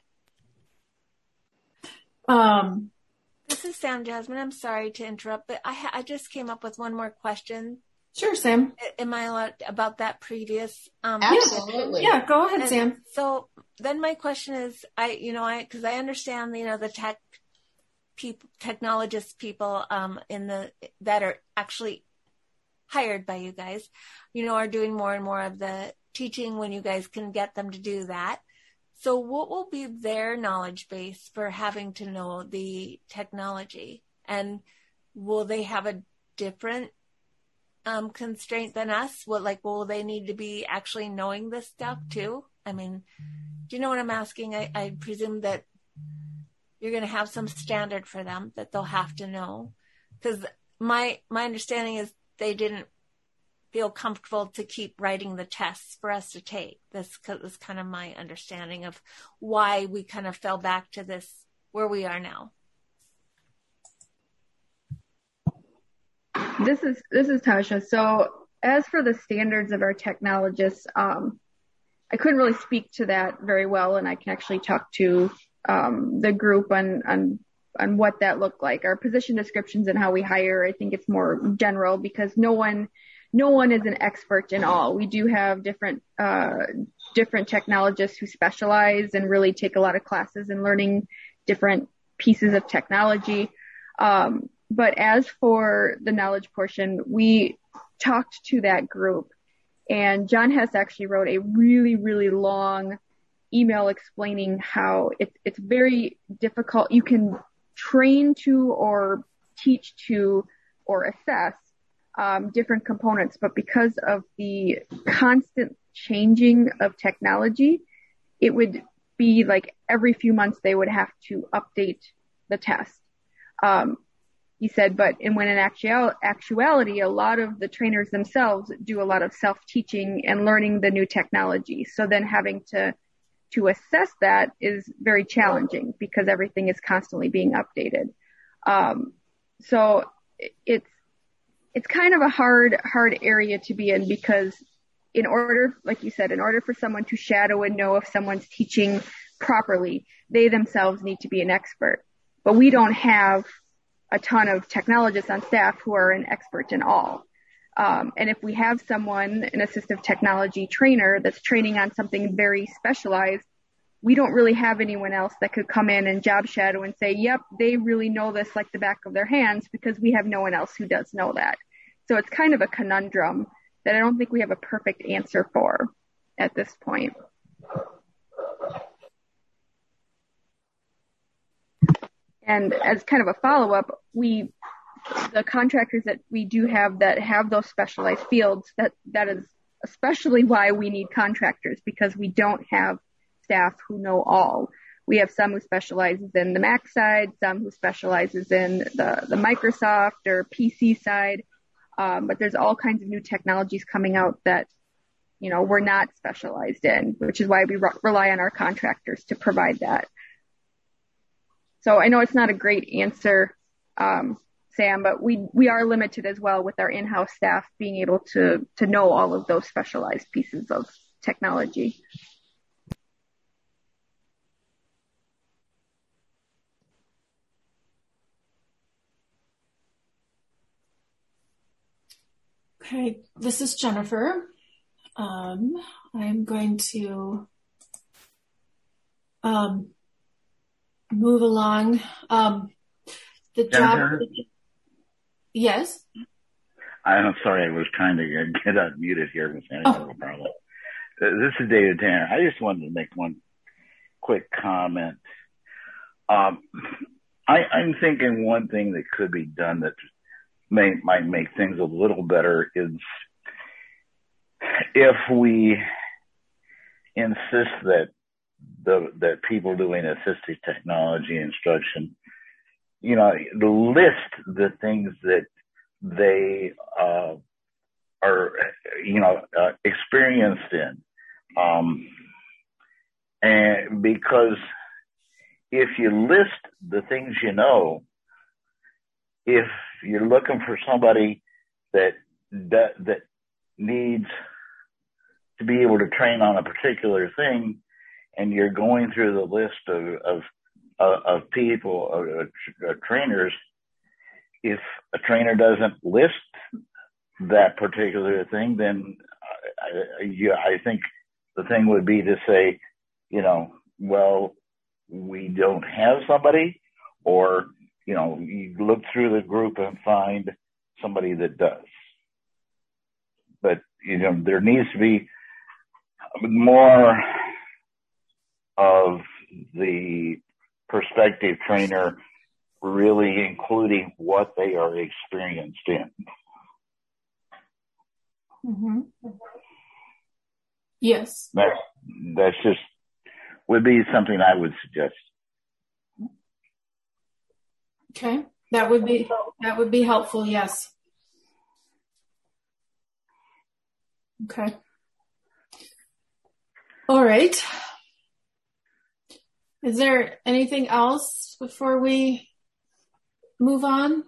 Um,
This is Sam Jasmine. I'm sorry to interrupt, but I, ha- I just came up with one more question.
Sure, Sam.
Am I allowed about that previous? Um,
Absolutely.
Yeah, go ahead,
and
Sam.
So then my question is, I, you know, I, cause I understand, you know, the tech people, technologists people um, in the that are actually hired by you guys, you know, are doing more and more of the teaching when you guys can get them to do that. So what will be their knowledge base for having to know the technology? And will they have a different um, constraint than us? What, like, will they need to be actually knowing this stuff too? I mean, do you know what I'm asking? I, I presume that you're going to have some standard for them that they'll have to know. Because my my understanding is they didn't feel comfortable to keep writing the tests for us to take. This is kind of my understanding of why we kind of fell back to this, where we are now.
This is, this is Tasha. So as for the standards of our technologists, um, I couldn't really speak to that very well, and I can actually talk to um, the group on, on on what that looked like. Our position descriptions and how we hire, I think it's more general because no one no one is an expert in all. We do have different uh, different technologists who specialize and really take a lot of classes in learning different pieces of technology. Um, but as for the knowledge portion, we talked to that group. And John Hess actually wrote a really, really long email explaining how it, it's very difficult. You can train to or teach to or assess um, different components, but because of the constant changing of technology, it would be like every few months they would have to update the test. Um, He said, but and when in actual, actuality, a lot of the trainers themselves do a lot of self-teaching and learning the new technology. So then having to to assess that is very challenging because everything is constantly being updated. Um, so it's it's kind of a hard hard area to be in because in order, like you said, in order for someone to shadow and know if someone's teaching properly, they themselves need to be an expert. But we don't have a ton of technologists on staff who are an expert in all. Um, and if we have someone, an assistive technology trainer that's training on something very specialized, we don't really have anyone else that could come in and job shadow and say, yep, they really know this like the back of their hands because we have no one else who does know that. So it's kind of a conundrum that I don't think we have a perfect answer for at this point. And as kind of a follow-up, we, the contractors that we do have that have those specialized fields, that, that is especially why we need contractors, because we don't have staff who know all. We have some who specializes in the Mac side, some who specializes in the, the Microsoft or P C side. Um, but there's all kinds of new technologies coming out that, you know, we're not specialized in, which is why we re- rely on our contractors to provide that. So I know it's not a great answer, um, Sam, but we, we are limited as well with our in-house staff being able to, to know all of those specialized pieces of technology.
Okay, this is Jennifer. Um, I'm going to um, move along. Um, the
Jennifer?
job. Yes.
I'm sorry, I was trying to get unmuted here with any
Oh.
problem. This is David Tanner. I just wanted to make one quick comment. Um, I, I'm thinking one thing that could be done that may might make things a little better is if we insist that the that people doing assistive technology instruction, you know, list the things that they uh, are, you know, uh, experienced in, um, and because if you list the things you know, if you're looking for somebody that that that needs to be able to train on a particular thing, and you're going through the list of of, of people, of, of trainers, if a trainer doesn't list that particular thing, then I, I, I think the thing would be to say, you know, well, we don't have somebody, or you know, you look through the group and find somebody that does. But, you know, there needs to be more of the prospective trainer really including what they are experienced in.
Mm-hmm. Yes.
That, that's just, would be something I would suggest.
Okay. That would be, that would be helpful. Yes. Okay. All right. Is there anything else before we move on?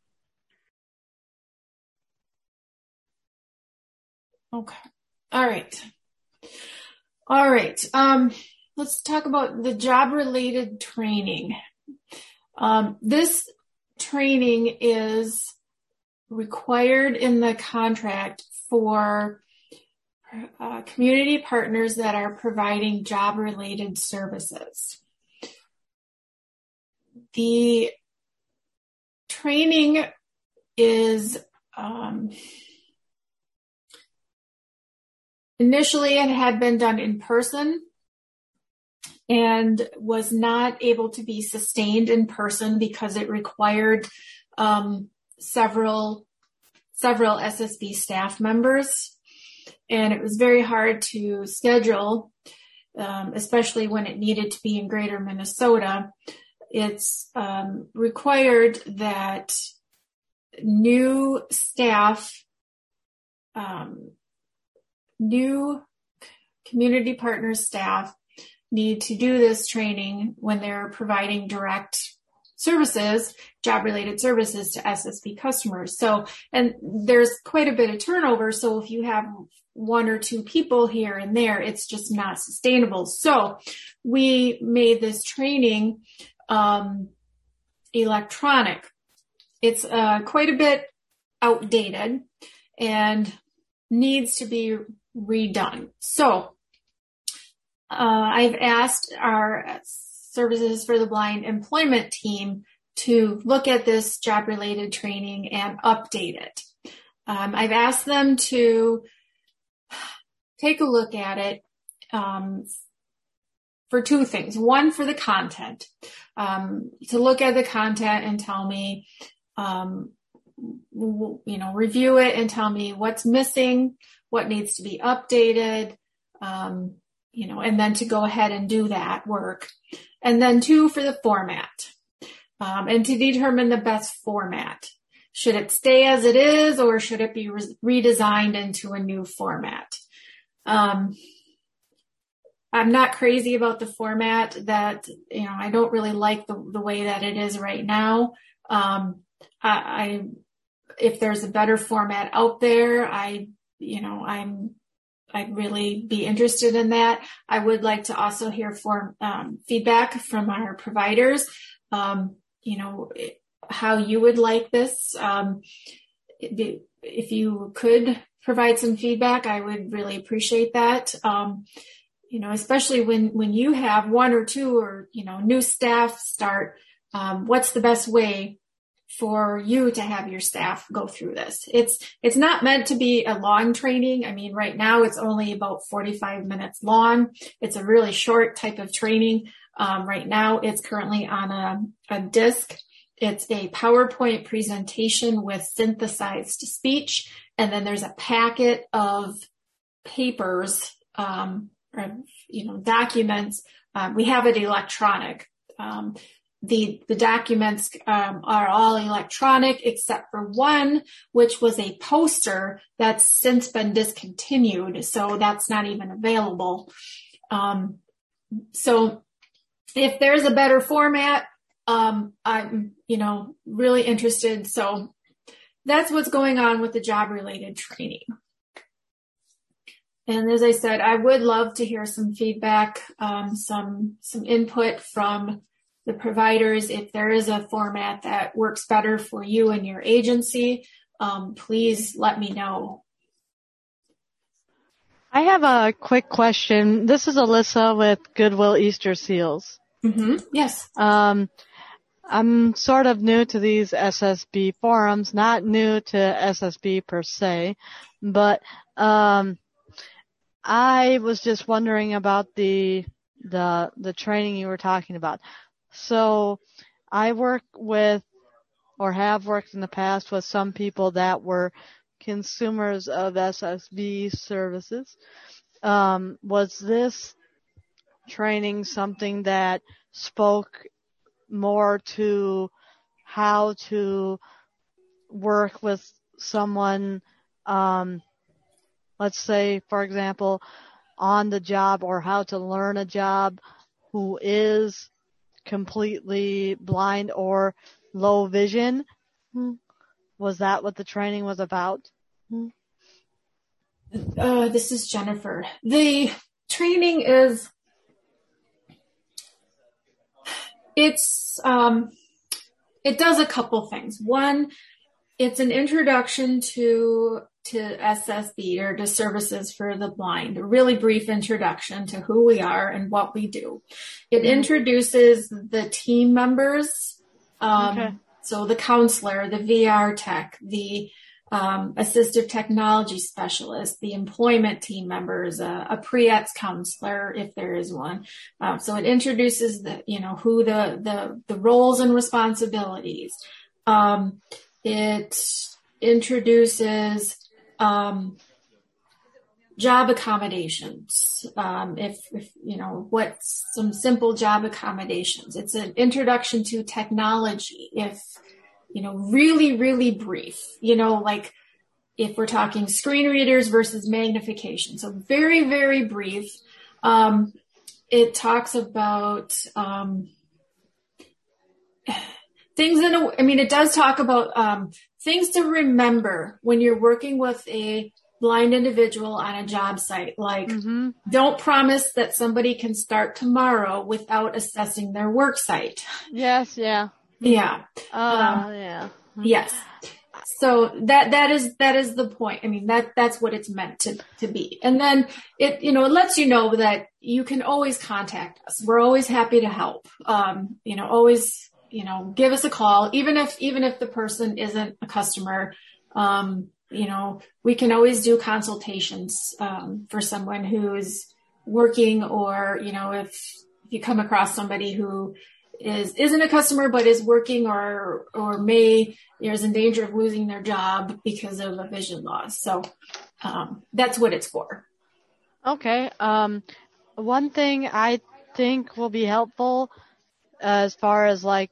Okay. All right. All right. Um, let's talk about the job-related training. Um, this training is required in the contract for uh, community partners that are providing job-related services. The training is um, initially it had been done in person and was not able to be sustained in person because it required um, several several S S B staff members, and it was very hard to schedule, um, especially when it needed to be in Greater Minnesota. It's um, required that new staff, um, new community partners staff need to do this training when they're providing direct services, job-related services to S S B customers. So, and there's quite a bit of turnover. So if you have one or two people here and there, it's just not sustainable. So we made this training um, electronic. It's uh, quite a bit outdated and needs to be redone. So uh, I've asked our Services for the Blind employment team to look at this job-related training and update it. Um, I've asked them to take a look at it um, for two things. One, for the content, um, to look at the content and tell me, um, you know, review it and tell me what's missing, what needs to be updated, um, you know, and then to go ahead and do that work. And then two, for the format, um, and to determine the best format. Should it stay as it is, or should it be re- redesigned into a new format? Um, I'm not crazy about the format that, you know, I don't really like the, the way that it is right now. Um, I, I, if there's a better format out there, I, you know, I'm, I'd really be interested in that. I would like to also hear for, um, feedback from our providers, um, you know, how you would like this. Um, if you could provide some feedback, I would really appreciate that. Um, you know, especially when, when you have one or two or, you know, new staff start, um, what's the best way for you to have your staff go through this? It's, it's not meant to be a long training. I mean, right now it's only about forty-five minutes long. It's a really short type of training. Um, right now it's currently on a, a disc. It's a PowerPoint presentation with synthesized speech. And then there's a packet of papers, um, or, you know, documents. Um, we have it electronic. Um, The, the documents um, are all electronic except for one, which was a poster that's since been discontinued. So that's not even available. Um, so if there's a better format, um, I'm, you know, really interested. So that's what's going on with the job-related training. And as I said, I would love to hear some feedback, um, some, some input from the providers. If there is a format that works better for you and your agency, um, please let me know.
I have a quick question. This is Alyssa with Goodwill Easter Seals.
Mm-hmm. Yes.
Um, I'm sort of new to these S S B forums, not new to S S B per se, but um, I was just wondering about the the the training you were talking about. So I work with, or have worked in the past with some people that were consumers of S S B services. Um, was this training something that spoke more to how to work with someone, um, let's say, for example, on the job, or how to learn a job, who is completely blind or low vision? Was that what the training was about?
Uh, this is Jennifer. The training is, it's, um, it does a couple things. One, it's an introduction to, to S S B, or to Services for the Blind, a really brief introduction to who we are and what we do. It mm-hmm. introduces the team members, um, okay. So the counselor, the V R tech, the um, assistive technology specialist, the employment team members, a, a pre-E T S counselor, if there is one. Um, so it introduces the, you know, who the, the, the roles and responsibilities. Um, it introduces, um, job accommodations. Um, if, if, you know, what some simple job accommodations. It's an introduction to technology. If, you know, really, really brief, you know, like if we're talking screen readers versus magnification. So very, very brief. Um, it talks about, um, things in a, I mean, it does talk about, um, things to remember when you're working with a blind individual on a job site. Like, mm-hmm. don't promise that somebody can start tomorrow without assessing their work site.
Yes. Yeah.
Yeah.
Oh, uh, um, yeah.
Yes. So that, that is, that is the point. I mean, that, that's what it's meant to, to be. And then it, you know, it lets you know that you can always contact us. We're always happy to help. Um, you know, always, you know, give us a call, even if, even if the person isn't a customer. Um, you know, we can always do consultations, um, for someone who's working, or, you know, if, if you come across somebody who is, isn't a customer, but is working, or, or may, you know, is in danger of losing their job because of a vision loss. So, um, that's what it's for.
Okay. Um, one thing I think will be helpful, uh, as far as like,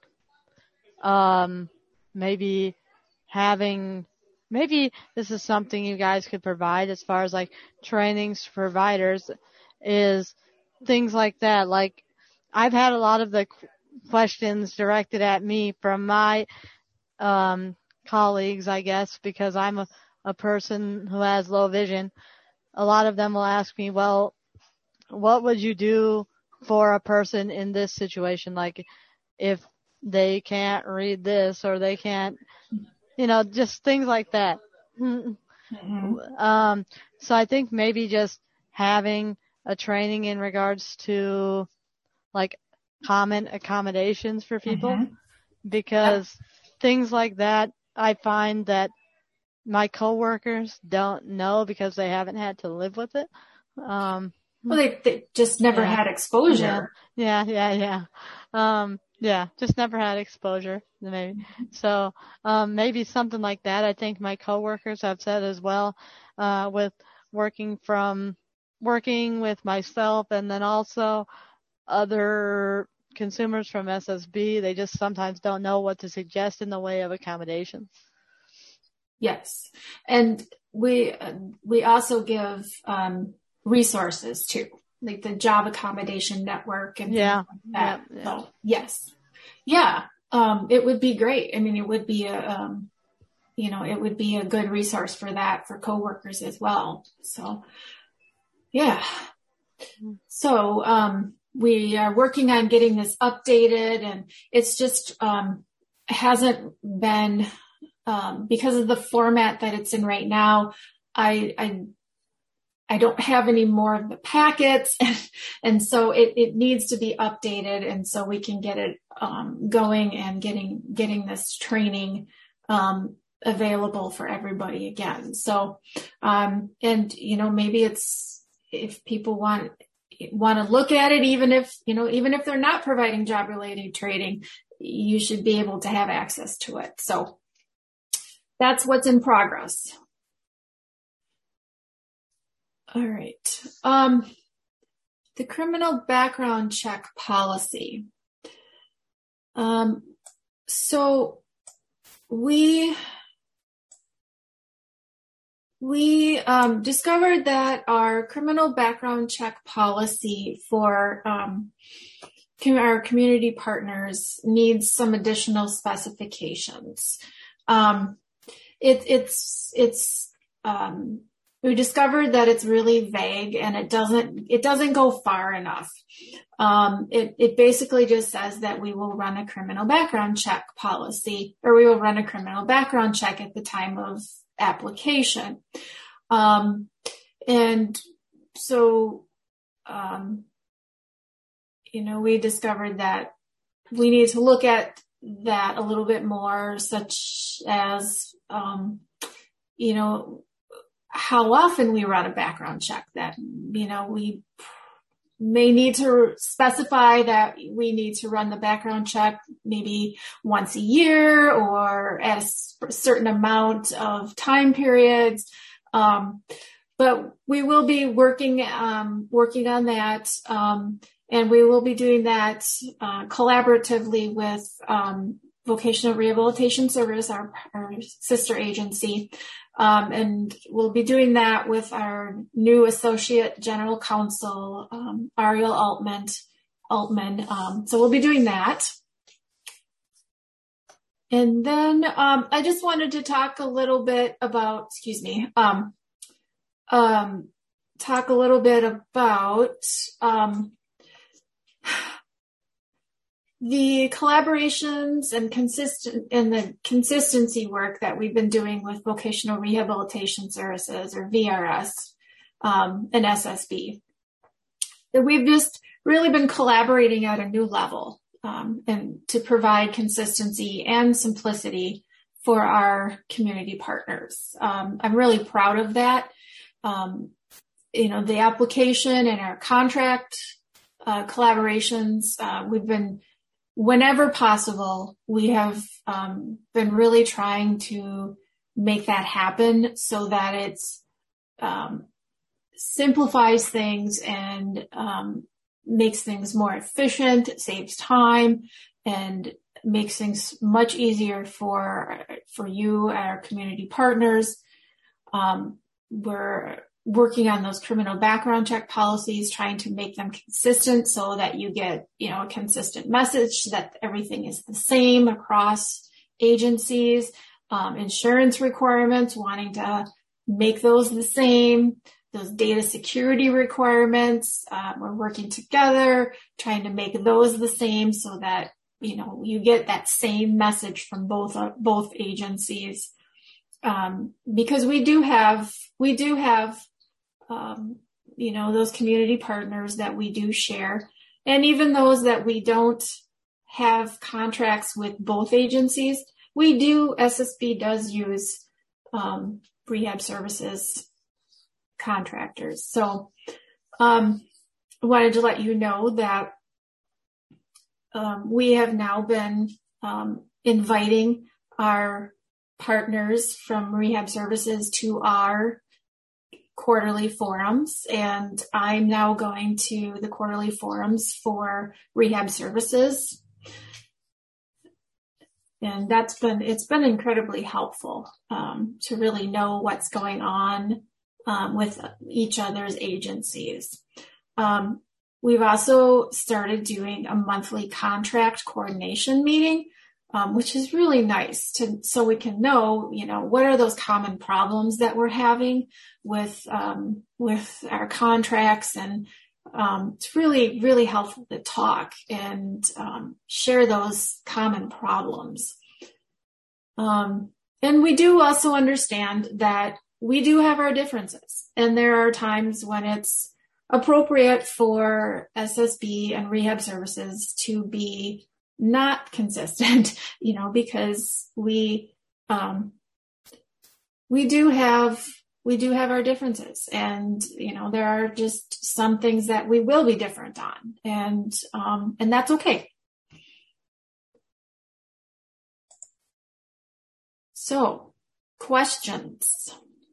um, maybe having, maybe this is something you guys could provide as far as like trainings for providers, is things like that. Like, I've had a lot of the questions directed at me from my um colleagues, I guess, because I'm a, a person who has low vision. A lot of them will ask me, well, what would you do for a person in this situation? Like, if they can't read this, or they can't, you know, just things like that. Mm-hmm. Um, so I think maybe just having a training in regards to like common accommodations for people, mm-hmm. because yep. things like that, I find that my coworkers don't know because they haven't had to live with it. Um,
well, they, they just never
yeah.
had exposure.
Yeah, yeah, yeah. yeah. Um, yeah, just never had exposure, maybe. So, um, maybe something like that. I think my coworkers have said as well, uh, with working from, working with myself, and then also other consumers from S S B, they just sometimes don't know what to suggest in the way of accommodations.
Yes. And we, uh, we also give, um, resources too, like the Job Accommodation Network and
yeah.
things like that.
Yeah, yeah.
So yes. Yeah. Um, it would be great. I mean, it would be a, um, you know, it would be a good resource for that, for coworkers as well. So yeah. So, um, we are working on getting this updated, and it's just, um, hasn't been, um, because of the format that it's in right now. I, I, I don't have any more of the packets, and, and so it, it needs to be updated, and so we can get it um, going and getting getting this training um, available for everybody again. So, um, and you know, maybe it's if people want want to look at it, even if you know, even if they're not providing job related training, you should be able to have access to it. So that's what's in progress. All right. Um, the criminal background check policy. Um, so we, we, um, discovered that our criminal background check policy for, um, our community partners needs some additional specifications. Um, it, it's, it's, um, we discovered that it's really vague and it doesn't, it doesn't go far enough. Um, it, it basically just says that we will run a criminal background check policy, or we will run a criminal background check at the time of application. Um, and so, um, you know, we discovered that we need to look at that a little bit more, such as, um, you know, how often we run a background check. That, you know, we may need to specify that we need to run the background check maybe once a year or at a certain amount of time periods. Um, but we will be working, um, working on that. Um, and we will be doing that, uh, collaboratively with, um, Vocational Rehabilitation Service, our, our sister agency. Um, and we'll be doing that with our new Associate General Counsel, um, Ariel Altman. Altman. Um, so we'll be doing that. And then um, I just wanted to talk a little bit about, excuse me, um, um, talk a little bit about um, the collaborations and consistent and the consistency work that we've been doing with Vocational Rehabilitation Services, or V R S, um, and S S B. That we've just really been collaborating at a new level, um, and to provide consistency and simplicity for our community partners. Um, I'm really proud of that. Um, you know, the application and our contract uh, collaborations, uh, we've been Whenever possible, we have um, been really trying to make that happen so that it's um, simplifies things and um, makes things more efficient, it saves time, and makes things much easier for for you, our community partners. Um, we're working on those criminal background check policies, trying to make them consistent so that you get, you know, a consistent message that everything is the same across agencies. Um, insurance requirements, wanting to make those the same. Those data security requirements, uh, we're working together, trying to make those the same so that, you know, you get that same message from both, uh, both agencies. Um, because we do have, we do have, um, you know, those community partners that we do share, and even those that we don't have contracts with both agencies, we do, S S B does use, um, rehab services contractors. So, um, I wanted to let you know that, um, we have now been, um, inviting our partners from rehab services to our quarterly forums, and I'm now going to the quarterly forums for rehab services. And that's been, it's been incredibly helpful, um, to really know what's going on, um, with each other's agencies. Um, we've also started doing a monthly contract coordination meeting, Um, which is really nice to, so we can know, you know, what are those common problems that we're having with, um, with our contracts. And, um, it's really, really helpful to talk and, um, share those common problems. Um, and we do also understand that, we do have our differences, and there are times when it's appropriate for S S B and rehab services to be not consistent, you know, because we, um, we do have, we do have our differences, and, you know, there are just some things that we will be different on, and, um, and that's okay. So, questions?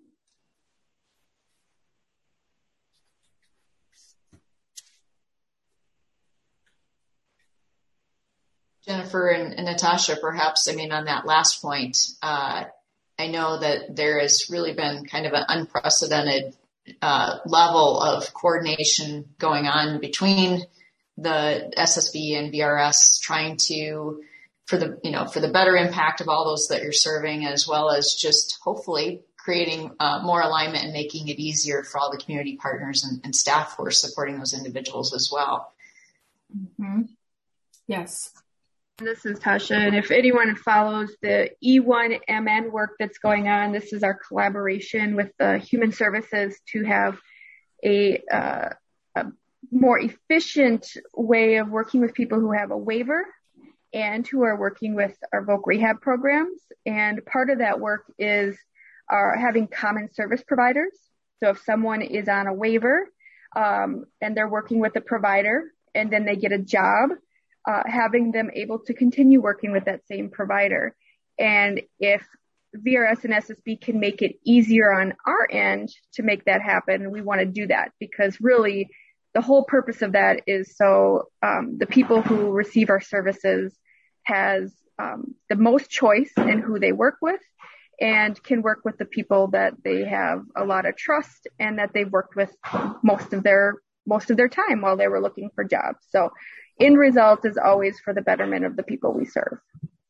Jennifer and, and Natasha, perhaps, I mean, on that last point, uh, I know that there has really been kind of an unprecedented uh, level of coordination going on between the S S B and V R S, trying to, for the, you know, for the better impact of all those that you're serving, as well as just hopefully creating uh, more alignment and making it easier for all the community partners and, and staff who are supporting those individuals as well.
Mm-hmm. Yes.
This is Tasha, and if anyone follows the E one M N work that's going on, this is our collaboration with the Human Services to have a, uh, a more efficient way of working with people who have a waiver and who are working with our voc rehab programs. And part of that work is our having common service providers. So if someone is on a waiver um, and they're working with a provider and then they get a job, Uh, having them able to continue working with that same provider. And if V R S and S S B can make it easier on our end to make that happen, we want to do that, because really the whole purpose of that is so um, the people who receive our services has um, the most choice in who they work with, and can work with the people that they have a lot of trust and that they've worked with most of their most of their time while they were looking for jobs. So end result is always for the betterment of the people we serve.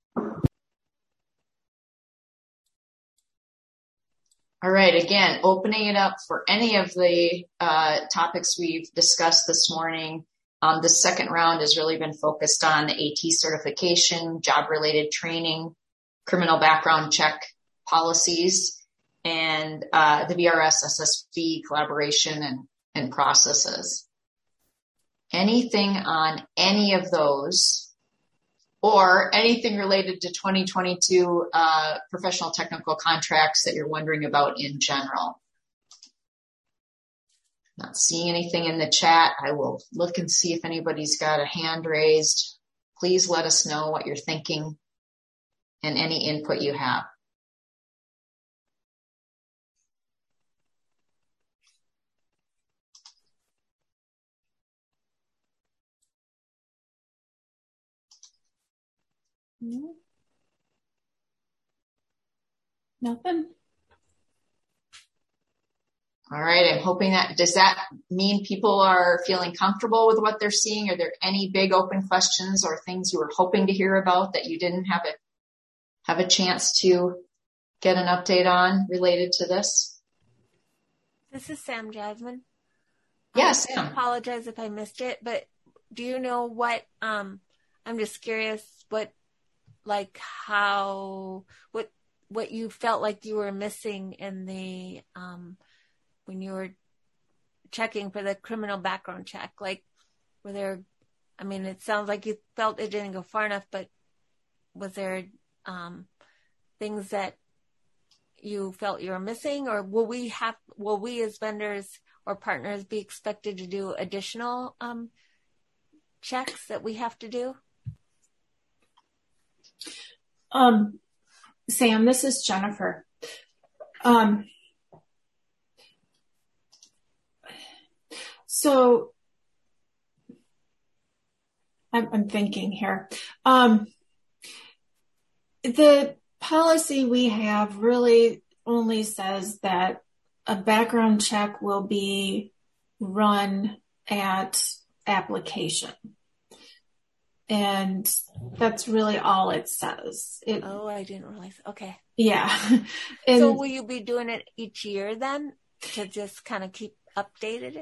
All right. Again, opening it up for any of the uh, topics we've discussed this morning. Um, the second round has really been focused on AT certification, job-related training, criminal background check policies, and uh, the V R S S S B collaboration and, and processes. Anything on any of those, or anything related to twenty twenty-two uh, professional technical contracts that you're wondering about in general? Not seeing anything in the chat. I will look and see if anybody's got a hand raised. Please let us know what you're thinking and any input you have.
Nothing.
All right. I'm hoping that, does that mean people are feeling comfortable with what they're seeing? Are there any big open questions or things you were hoping to hear about that you didn't have a, have a chance to get an update on related to this?
This is Sam Jasmine.
Yes,
I
Sam.
apologize if I missed it, but do you know what, um, I'm just curious what, like how, what, what you felt like you were missing in the, um, when you were checking for the criminal background check, like were there, I mean, it sounds like you felt it didn't go far enough, but was there, um, things that you felt you were missing, or will we have, will we as vendors or partners be expected to do additional, um, checks that we have to do?
Um, Sam, this is Jennifer. Um, so I'm, I'm thinking here. Um, the policy we have really only says that a background check will be run at application. And that's really all it says. It,
oh, I didn't realize. Okay.
Yeah. And
so will you be doing it each year then to just kind of keep updated?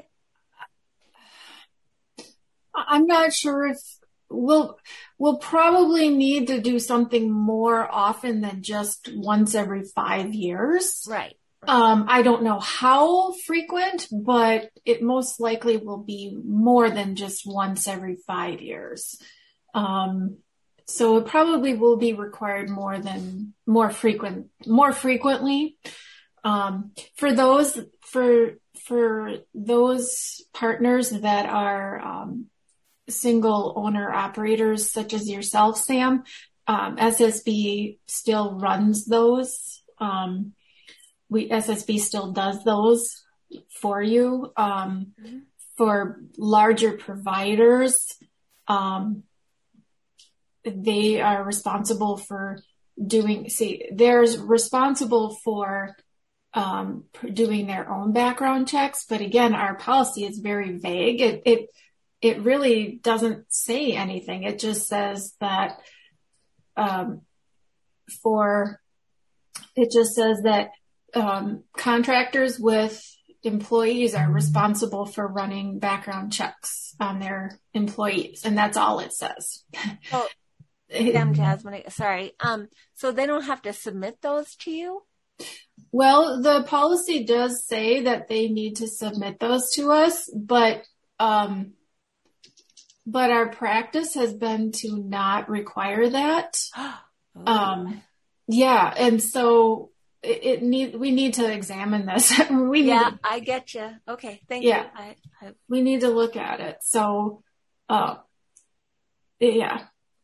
I'm not sure if we'll, we'll probably need to do something more often than just once every five years.
Right.
Um, I don't know how frequent, but it most likely will be more than just once every five years. Um, so it probably will be required more than more frequent, more frequently. Um, for those, for, for those partners that are, um, single owner operators such as yourself, Sam, um, S S B still runs those. Um, we, S S B still does those for you. Um, mm-hmm. For larger providers, um, they are responsible for doing, see, they're responsible for, um, doing their own background checks. But again, our policy is very vague. It, it, it really doesn't say anything. It just says that, um, for, it just says that, um, contractors with employees are responsible for running background checks on their employees. And that's all it says.
Oh, damn, Jasmine. Sorry. Um, so they don't have to submit those to you?
Well, the policy does say that they need to submit those to us, but, um, but our practice has been to not require that. Oh. Um, yeah. And so it, it need, we need to examine this. we need
yeah,
to,
I get you. Okay. Thank
yeah,
you. I, I,
we need to look at it. So, uh, yeah.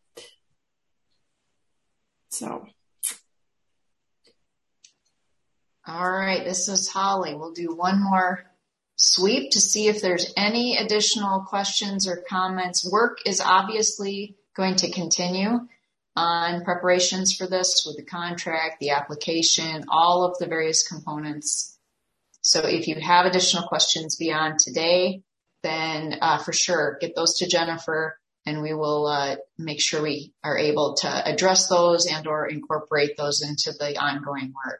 So.
All right. This is Holly. We'll do one more sweep to see if there's any additional questions or comments. Work is obviously going to continue on preparations for this with the contract, the application, all of the various components. So if you have additional questions beyond today, then uh, for sure, get those to Jennifer and we will uh, make sure we are able to address those and or incorporate those into the ongoing work.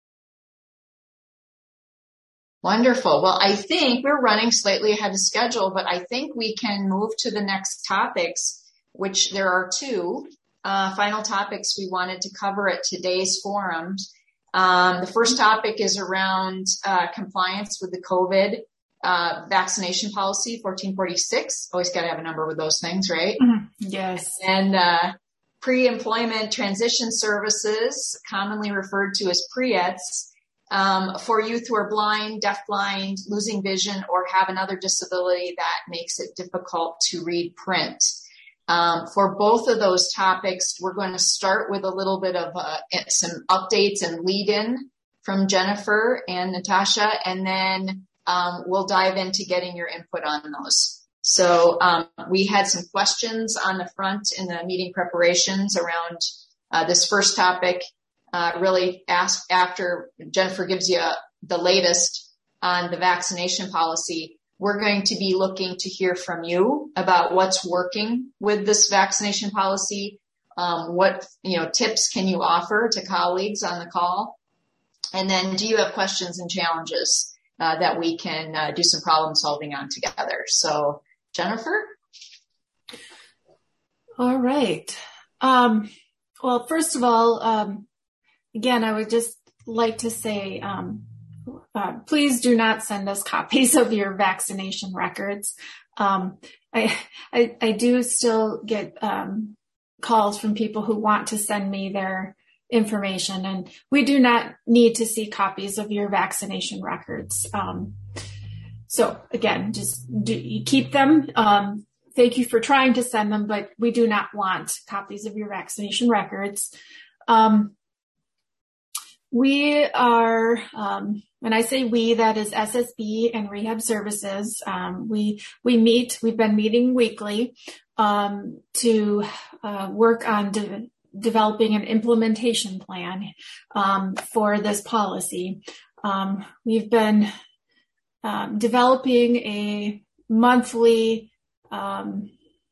Wonderful. Well, I think we're running slightly ahead of schedule, but I think we can move to the next topics, which there are two uh, final topics we wanted to cover at today's forums. Um, the first topic is around uh, compliance with the COVID uh, vaccination policy, fourteen forty-six. Always got to have a number with those things, right?
Mm-hmm. Yes.
And uh, pre-employment transition services, commonly referred to as P R E E Ts. Um, for youth who are blind, deafblind, losing vision, or have another disability that makes it difficult to read print. Um, for both of those topics, we're going to start with a little bit of uh, some updates and lead-in from Jennifer and Natasha, and then um, we'll dive into getting your input on those. So um, we had some questions on the front in the meeting preparations around uh, this first topic. Uh, really ask after Jennifer gives you the latest on the vaccination policy. We're going to be looking to hear from you about what's working with this vaccination policy. Um, what, you know, tips can you offer to colleagues on the call? And then do you have questions and challenges uh, that we can uh, do some problem solving on together? So Jennifer?
All right. Um, well, first of all, um, Again, I would just like to say, um, uh, please do not send us copies of your vaccination records. Um, I, I, I do still get um, calls from people who want to send me their information, and we do not need to see copies of your vaccination records. Um, so again, just do, you keep them. Um, thank you for trying to send them, but we do not want copies of your vaccination records. Um, We are, um, when I say we, that is S S B and Rehab Services. Um, we, we meet, we've been meeting weekly, um, to, uh, work on de- developing an implementation plan, um, for this policy. Um, we've been, um, developing a monthly, um,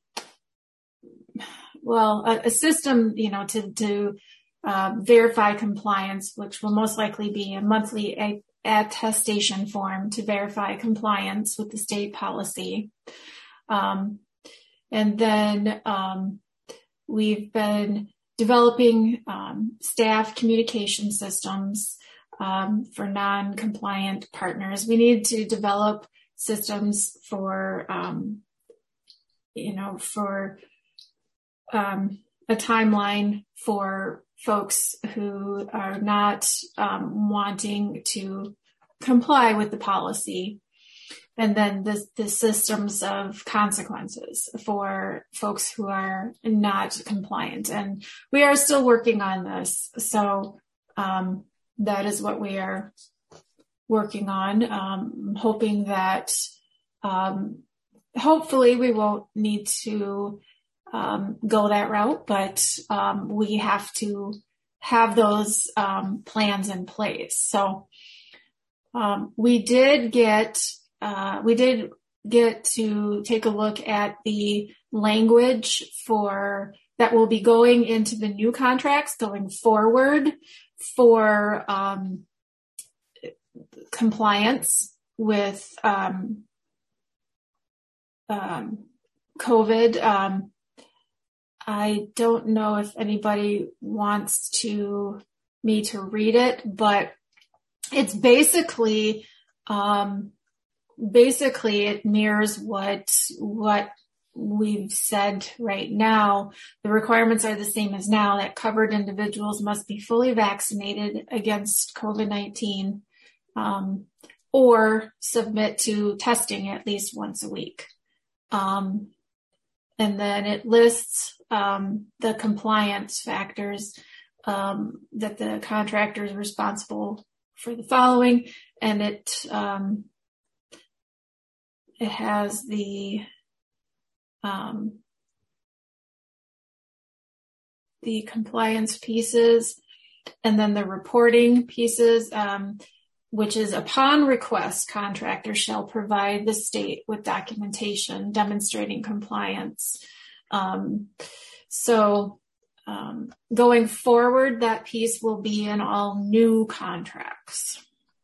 well, a, a system, you know, to, to, Uh, verify compliance, which will most likely be a monthly a- attestation form to verify compliance with the state policy. Um, and then um, we've been developing um, staff communication systems um, for non-compliant partners. We need to develop systems for, um, you know, for um, a timeline for folks who are not um, wanting to comply with the policy. And then the, the systems of consequences for folks who are not compliant. And we are still working on this. So um, that is what we are working on. Um, hoping that um, hopefully we won't need to um, go that route, but um, we have to have those um, plans in place. So um, we did get Uh, we did get to take a look at the language for that will be going into the new contracts going forward for um, compliance with um, um, COVID. Um, I don't know if anybody wants to me to read it, but it's basically um, Basically, it mirrors what what we've said right now. The requirements are the same as now, that covered individuals must be fully vaccinated against COVID nineteen um, or submit to testing at least once a week. Um, and then it lists um, the compliance factors um, that the contractor is responsible for the following, and it um, It has the um, the compliance pieces, and then the reporting pieces, um, which is upon request, contractors shall provide the state with documentation demonstrating compliance. Um, so um, going forward, that piece will be in all new contracts.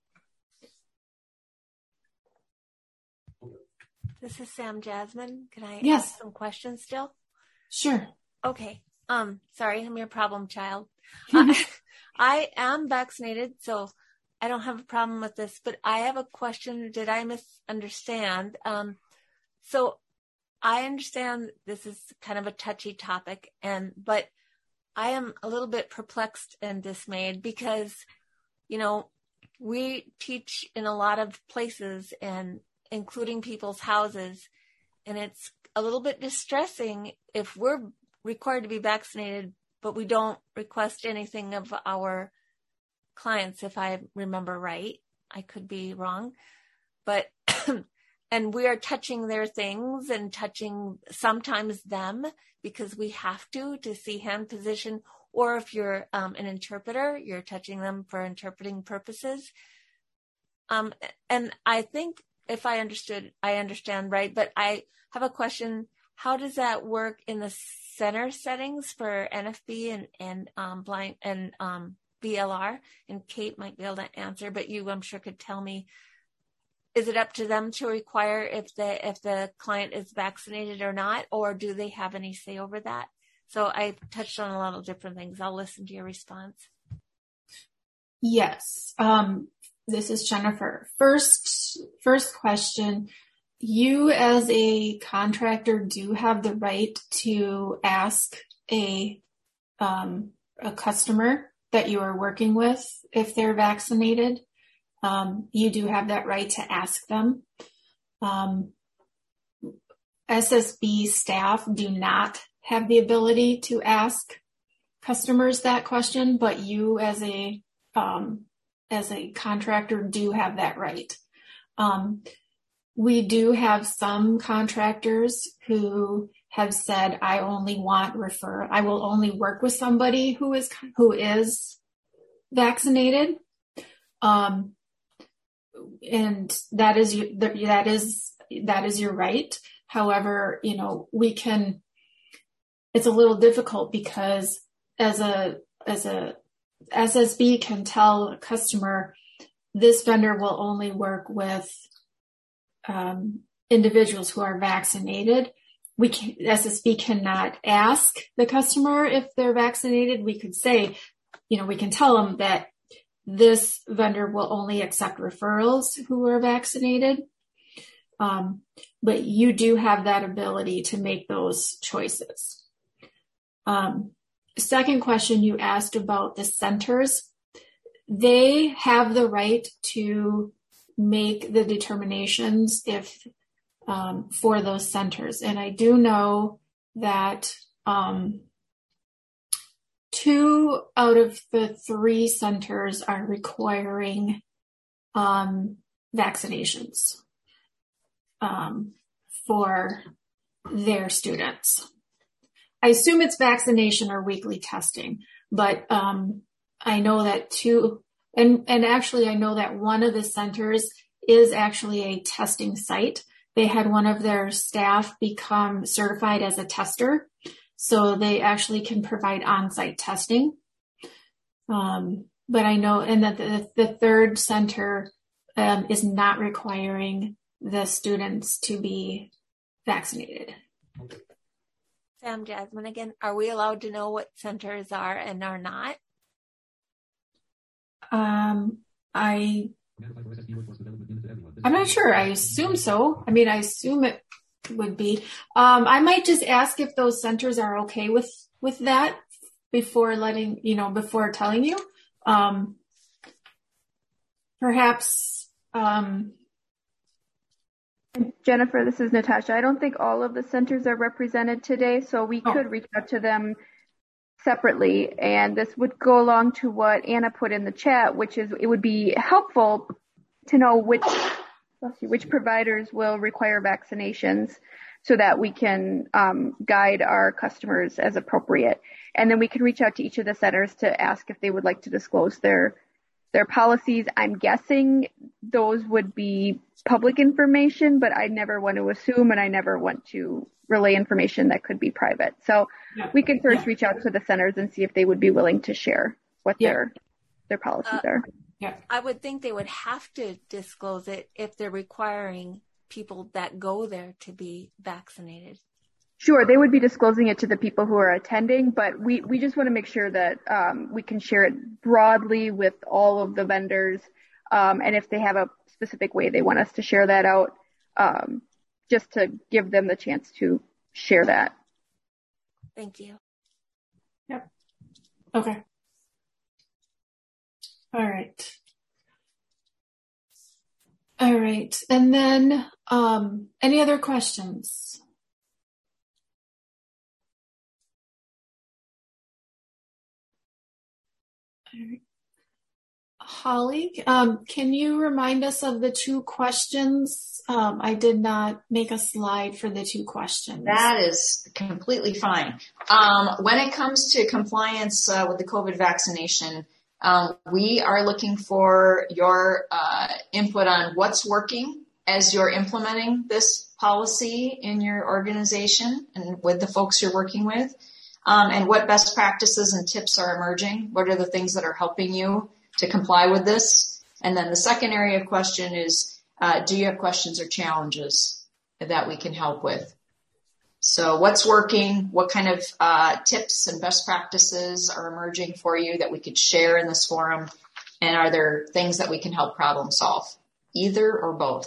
This is Sam Jasmine. Can I
yes.
ask some questions still?
Sure.
Okay. Um, sorry, I'm your problem child. I, I am vaccinated, so I don't have a problem with this, but I have a question. Did I misunderstand? Um, so I understand this is kind of a touchy topic, and but I am a little bit perplexed and dismayed because, you know, we teach in a lot of places and including people's houses. And it's a little bit distressing if we're required to be vaccinated, but we don't request anything of our clients, if I remember right. I could be wrong, but, and we are touching their things and touching sometimes them because we have to, to see hand position, or if you're um, an interpreter, you're touching them for interpreting purposes. Um, and I think if I understood, I understand right, but I have a question. How does that work in the center settings for N F B and, and um, blind and um, B L R? And Kate might be able to answer, but you, I'm sure, could tell me, is it up to them to require if the, if the client is vaccinated or not, or do they have any say over that? So I touched on a lot of different things. I'll listen to your response.
Yes. Um, This is Jennifer. First, first question. You as a contractor do have the right to ask a, um, a customer that you are working with if they're vaccinated. Um, you do have that right to ask them. Um, S S B staff do not have the ability to ask customers that question, but you as a, um, as a contractor do have that right. Um, we do have some contractors who have said, I only want refer, I will only work with somebody who is, who is vaccinated. Um, and that is, that is, that is your right. However, you know, we can, it's a little difficult because as a, as a S S B can tell a customer, this vendor will only work with um, individuals who are vaccinated. We can, S S B cannot ask the customer if they're vaccinated. We could say, you know, we can tell them that this vendor will only accept referrals who are vaccinated. Um, but you do have that ability to make those choices. Um, second question you asked about the centers. They have the right to make the determinations if um, for those centers. And I do know that um, two out of the three centers are requiring um, vaccinations um, for their students. I assume it's vaccination or weekly testing, but um, I know that two, and, and actually I know that one of the centers is actually a testing site. They had one of their staff become certified as a tester, so they actually can provide on-site testing. Um, but I know, and that the, the third center um, is not requiring the students to be vaccinated.
Sam, Jasmine again, are we allowed to know what centers are and are not?
Um, I, I'm not sure. I assume so. I mean, I assume it would be. Um, I might just ask if those centers are okay with, with that before letting, you know, before telling you. Um, perhaps, um,
Jennifer, this is Natasha. I don't think all of the centers are represented today, so we
oh.
could reach out to them separately. And this would go along to what Anna put in the chat, which is it would be helpful to know which which providers will require vaccinations so that we can um, guide our customers as appropriate. And then we can reach out to each of the centers to ask if they would like to disclose their their policies. I'm guessing those would be public information, but I never want to assume and I never want to relay information that could be private. So yeah. we can first yeah. reach out to the centers and see if they would be willing to share what yeah. their their policies
uh,
are.
Yeah. I would think they would have to disclose it if they're requiring people that go there to be vaccinated.
Sure, they would be disclosing it to the people who are attending, but we, we just want to make sure that um, we can share it broadly with all of the vendors. Um, and if they have a specific way they want us to share that out, um, just to give them the chance to share that.
Thank you.
Yep. Okay. All right. All right. And then um, any other questions? All right. Holly, um, can you remind us of the two questions? Um, I did not make a slide for the two questions.
That is completely fine. Um, when it comes to compliance uh, with the COVID vaccination, um, we are looking for your uh, input on what's working as you're implementing this policy in your organization and with the folks you're working with, um, and what best practices and tips are emerging. What are the things that are helping you to comply with this? And then the second area of question is, uh, do you have questions or challenges that we can help with? So what's working? What kind of uh, tips and best practices are emerging for you that we could share in this forum? And are there things that we can help problem solve? Either or both.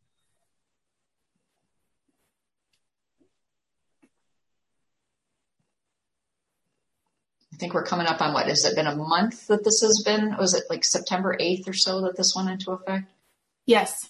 I think we're coming up on what? Has it been a month that this has been? Was it like September eighth or so that this went into effect?
Yes.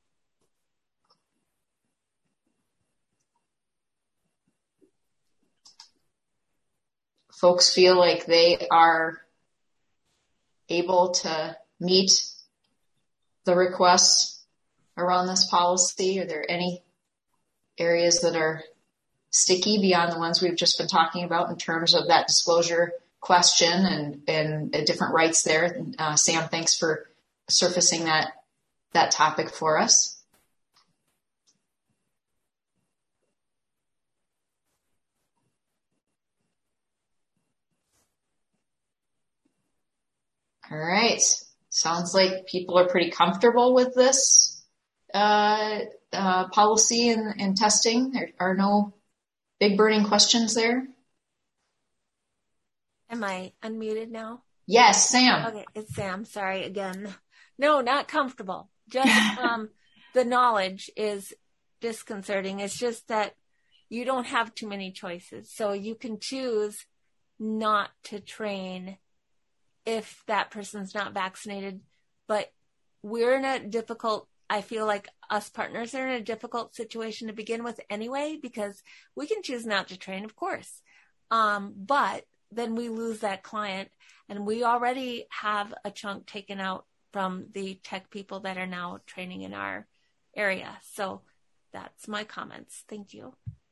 Folks feel like they are able to meet the requests around this policy? Are there any areas that are sticky beyond the ones we've just been talking about in terms of that disclosure question and, and uh, different rights there? Uh, Sam, thanks for surfacing that, that topic for us. All right. Sounds like people are pretty comfortable with this uh, uh, policy and, and testing. There are no big burning questions there.
Am I unmuted now?
Yes, Sam.
Okay, it's Sam. Sorry again. No, not comfortable. Just um, the knowledge is disconcerting. It's just that you don't have too many choices. So you can choose not to train if that person's not vaccinated. But we're in a difficult, I feel like us partners are in a difficult situation to begin with anyway, because we can choose not to train, of course. Um, but then we lose that client, and we already have a chunk taken out from the tech people that are now training in our area. So that's my comments. Thank you.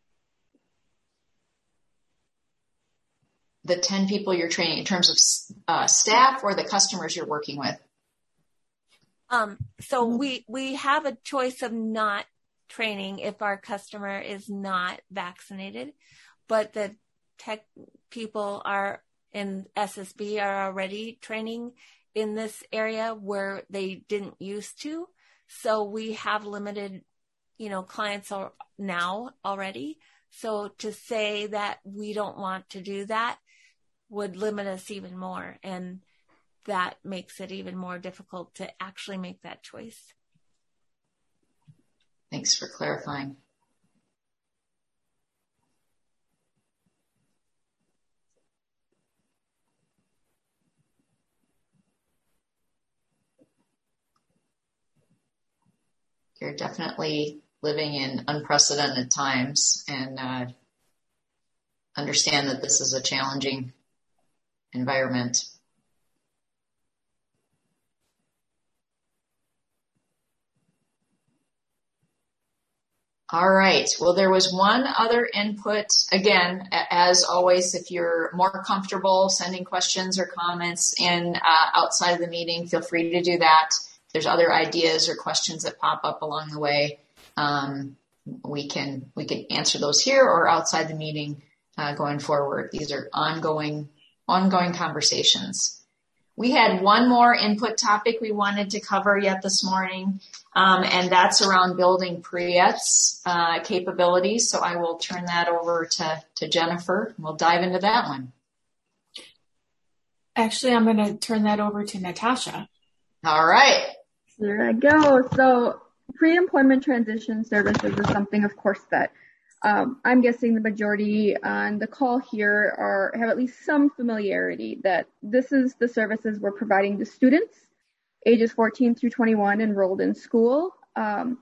The ten people you're training in terms of uh, staff or the customers you're working with?
Um, so we, we have a choice of not training if our customer is not vaccinated, but the tech people are in S S B are already training in this area where they didn't used to. So we have limited, you know, clients are now already. So to say that we don't want to do that would limit us even more. And that makes it even more difficult to actually make that choice.
Thanks for clarifying. You're definitely living in unprecedented times, and uh, understand that this is a challenging environment. All right. Well, there was one other input. Again, as always, if you're more comfortable sending questions or comments in uh, outside of the meeting, feel free to do that. If there's other ideas or questions that pop up along the way, um, we can we can answer those here or outside the meeting uh, going forward. These are ongoing ongoing conversations. We had one more input topic we wanted to cover yet this morning, um, and that's around building Pre-ETS uh, capabilities. So I will turn that over to, to Jennifer, and we'll dive into that one.
Actually, I'm going to turn that over to Natasha.
All right.
Here I go. So pre-employment transition services is something, of course, that Um, I'm guessing the majority on the call here are have at least some familiarity that this is the services we're providing to students ages fourteen through twenty-one enrolled in school. Um,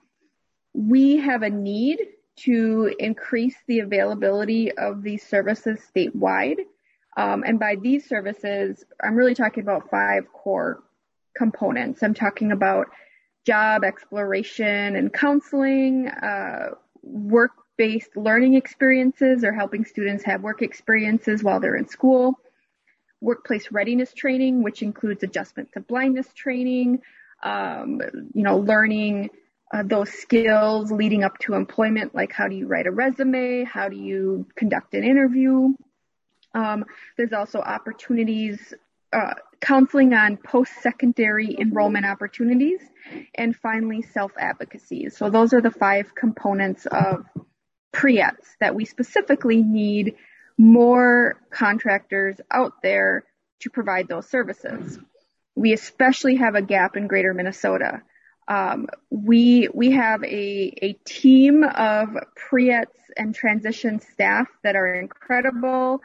we have a need to increase the availability of these services statewide. Um, and by these services, I'm really talking about five core components. I'm talking about job exploration and counseling, uh, work based learning experiences or helping students have work experiences while they're in school, workplace readiness training, which includes adjustment to blindness training, um, you know, learning uh, those skills leading up to employment, like how do you write a resume, how do you conduct an interview. Um, there's also opportunities, uh, counseling on post-secondary enrollment opportunities, and finally self-advocacy. So those are the five components of Pre-ETS that we specifically need more contractors out there to provide those services. We especially have a gap in Greater Minnesota. Um, we we have a, a team of Pre-ETS and transition staff that are incredible.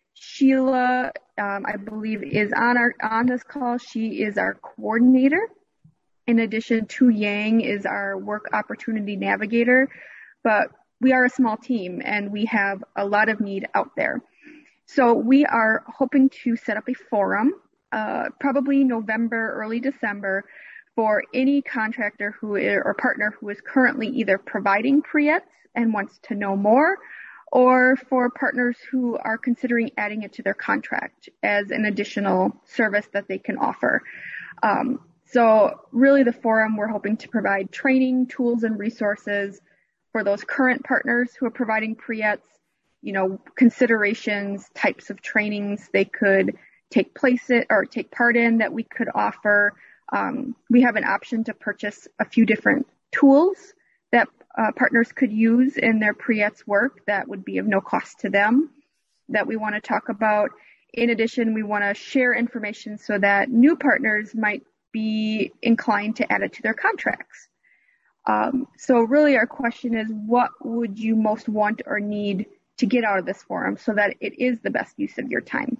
Sheila, um, I believe, is on our on this call. She is our coordinator. In addition, Tu Yang is our work opportunity navigator. But we are a small team and we have a lot of need out there. So we are hoping to set up a forum, uh, probably November, early December, for any contractor who is, or partner who is currently either providing Pre-ETS and wants to know more, or for partners who are considering adding it to their contract as an additional service that they can offer. Um, so really the forum, we're hoping to provide training, tools, and resources for those current partners who are providing Pre-ETS, you know, considerations, types of trainings they could take place in or take part in that we could offer. Um, we have an option to purchase a few different tools that uh, partners could use in their Pre-ETS work that would be of no cost to them that we want to talk about. In addition, we want to share information so that new partners might be inclined to add it to their contracts. Um, so really our question is, what would you most want or need to get out of this forum so that it is the best use of your time?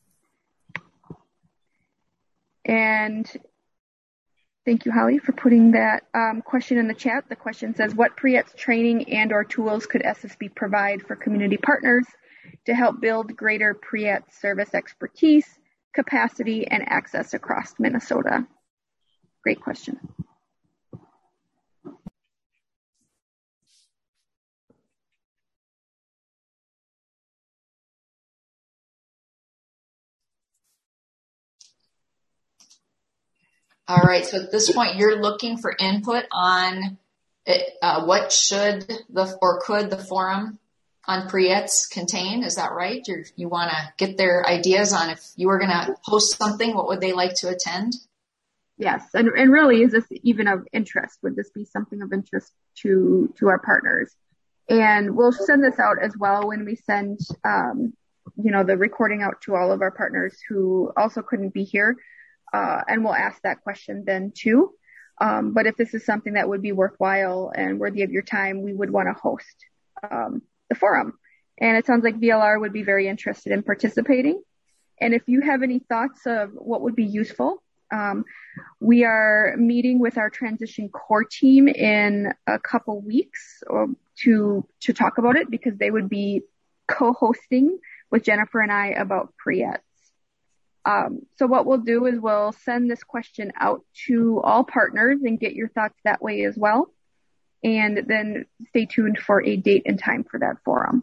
And thank you, Holly, for putting that um, question in the chat. The question says, what P R E A T S training and or tools could S S B provide for community partners to help build greater P R E A T service expertise, capacity, and access across Minnesota? Great question.
All right, so at this point, you're looking for input on it, uh, what should the or could the forum on P R E A T S contain? Is that right? You're, you want to get their ideas on if you were going to host something, what would they like to attend?
Yes, and, and really, is this even of interest? Would this be something of interest to to our partners? And we'll send this out as well when we send, um, you know, the recording out to all of our partners who also couldn't be here. Uh, and we'll ask that question then too. Um, but if this is something that would be worthwhile and worthy of your time, we would want to host um, the forum. And it sounds like V L R would be very interested in participating. And if you have any thoughts of what would be useful, um, we are meeting with our transition core team in a couple weeks or to to talk about it, because they would be co-hosting with Jennifer and I about P R E A T S. Um, so what we'll do is we'll send this question out to all partners and get your thoughts that way as well. And then stay tuned for a date and time for that forum.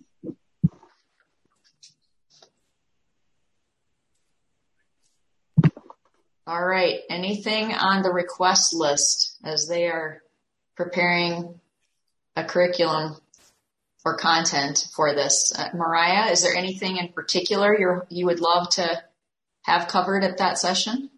All right. Anything on the request list as they are preparing a curriculum or content for this? Uh, Mariah, is there anything in particular you're, you would love to have covered at that session?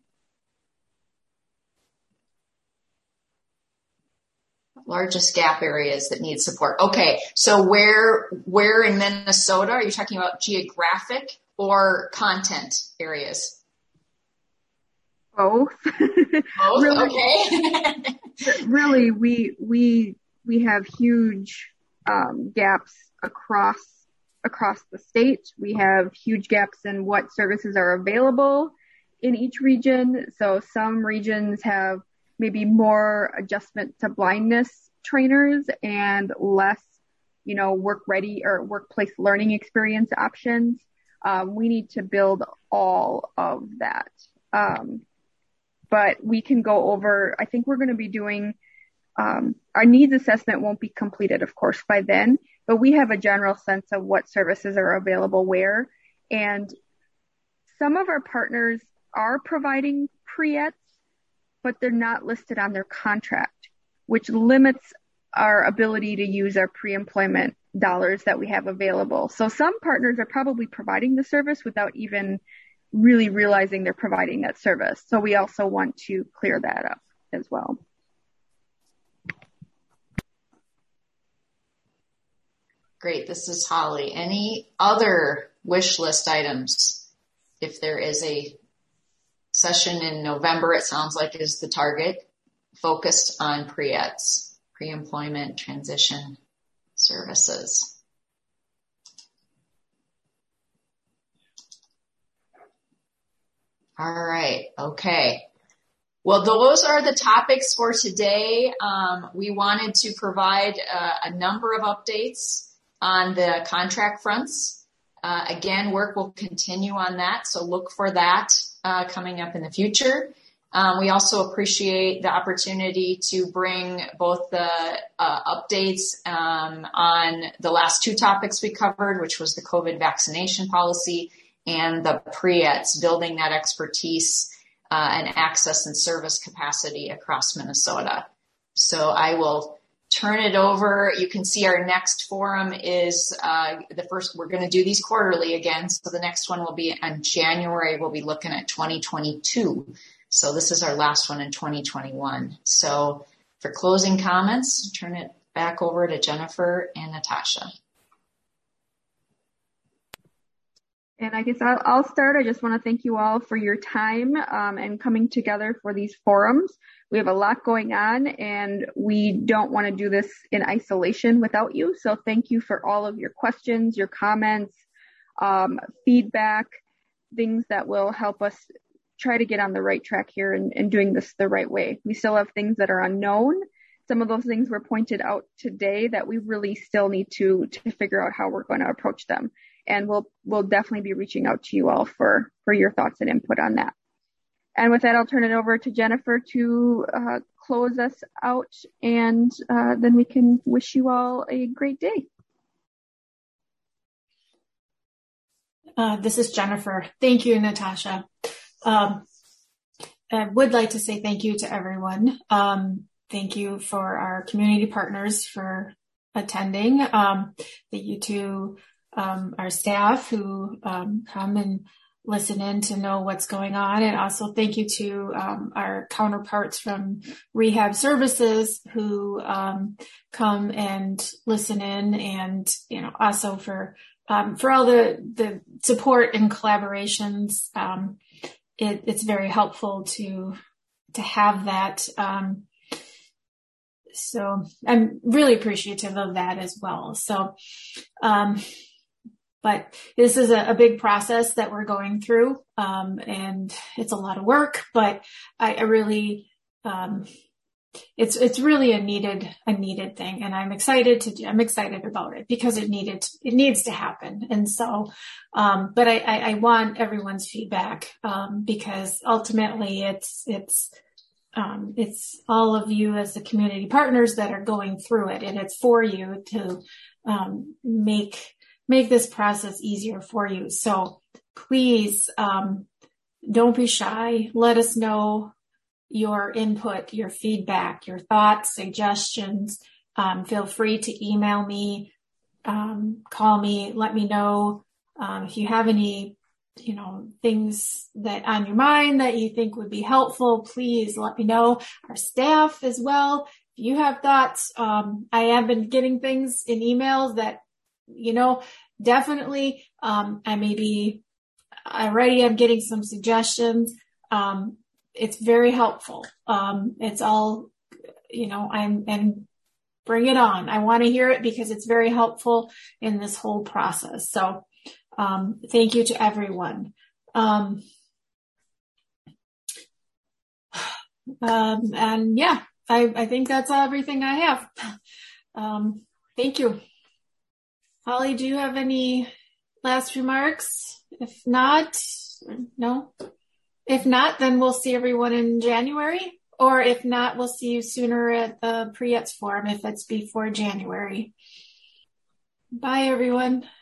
Largest gap areas that need support. Okay, so where where in Minnesota are you talking about? Geographic or content areas?
Both.
Both.
really,
Okay.
really, we we we have huge um, gaps across. across the state. We have huge gaps in what services are available in each region. So some regions have maybe more adjustment to blindness trainers and less, you know, work ready or workplace learning experience options. Um, we need to build all of that. Um, but we can go over, I think we're going to be doing, um, our needs assessment won't be completed, of course, by then, but we have a general sense of what services are available where. And some of our partners are providing P R E A T S, but they're not listed on their contract, which limits our ability to use our pre-employment dollars that we have available. So some partners are probably providing the service without even really realizing they're providing that service. So we also want to clear that up as well.
Great. This is Holly. Any other wish list items? If there is a session in November, it sounds like is the target, focused on P R E A T S, pre-employment transition services. All right. Okay. Well, those are the topics for today. Um, we wanted to provide uh, a number of updates on the contract fronts. Uh, again, work will continue on that, so look for that uh, coming up in the future. Um, we also appreciate the opportunity to bring both the uh, updates um, on the last two topics we covered, which was the COVID vaccination policy and the P R E A T S, building that expertise uh, and access and service capacity across Minnesota. So I will turn it over. You can see our next forum is uh, the first. We're going to do these quarterly again. So the next one will be in January. We'll be looking at twenty twenty-two. So this is our last one in twenty twenty-one. So for closing comments, turn it back over to Jennifer and Natasha.
And I guess I'll, I'll start. I just want to thank you all for your time um, and coming together for these forums. We have a lot going on, and we don't want to do this in isolation without you. So thank you for all of your questions, your comments, um, feedback, things that will help us try to get on the right track here and, and doing this the right way. We still have things that are unknown. Some of those things were pointed out today that we really still need to to figure out how we're going to approach them. And we'll we'll definitely be reaching out to you all for, for your thoughts and input on that. And with that, I'll turn it over to Jennifer to uh, close us out, and uh, then we can wish you all a great day.
Uh, this is Jennifer. Thank you, Natasha. Um, I would like to say thank you to everyone. Um, thank you for our community partners for attending. Um, thank you to um, our staff who um, come and listen in to know what's going on. And also thank you to um, our counterparts from rehab services who um, come and listen in, and, you know, also for um, for all the, the support and collaborations. Um, it, it's very helpful to to have that. Um, so I'm really appreciative of that as well. So, um, But this is a, a big process that we're going through, um, and it's a lot of work, but I, I really, um, it's, it's really a needed, a needed thing. And I'm excited to do, I'm excited about it because it needed, it needs to happen. And so, um, but I, I, I want everyone's feedback, um, because ultimately it's, it's, um, it's all of you as the community partners that are going through it, and it's for you to, um, make, make this process easier for you. So please, um, don't be shy. Let us know your input, your feedback, your thoughts, suggestions. Um, feel free to email me, um, call me, let me know. Um, if you have any, you know, things that on your mind that you think would be helpful, please let me know. Our staff as well. If you have thoughts, um, I have been getting things in emails that, you know, definitely, um, I may be already, I'm getting some suggestions. Um, it's very helpful. Um, it's all, you know, I'm, and bring it on. I want to hear it because it's very helpful in this whole process. So, um, thank you to everyone. Um, um, and yeah, I, I think that's everything I have. Um, thank you. Holly, do you have any last remarks? If not, no. If not, then we'll see everyone in January. Or if not, we'll see you sooner at the Pre-E T S Forum if it's before January. Bye, everyone.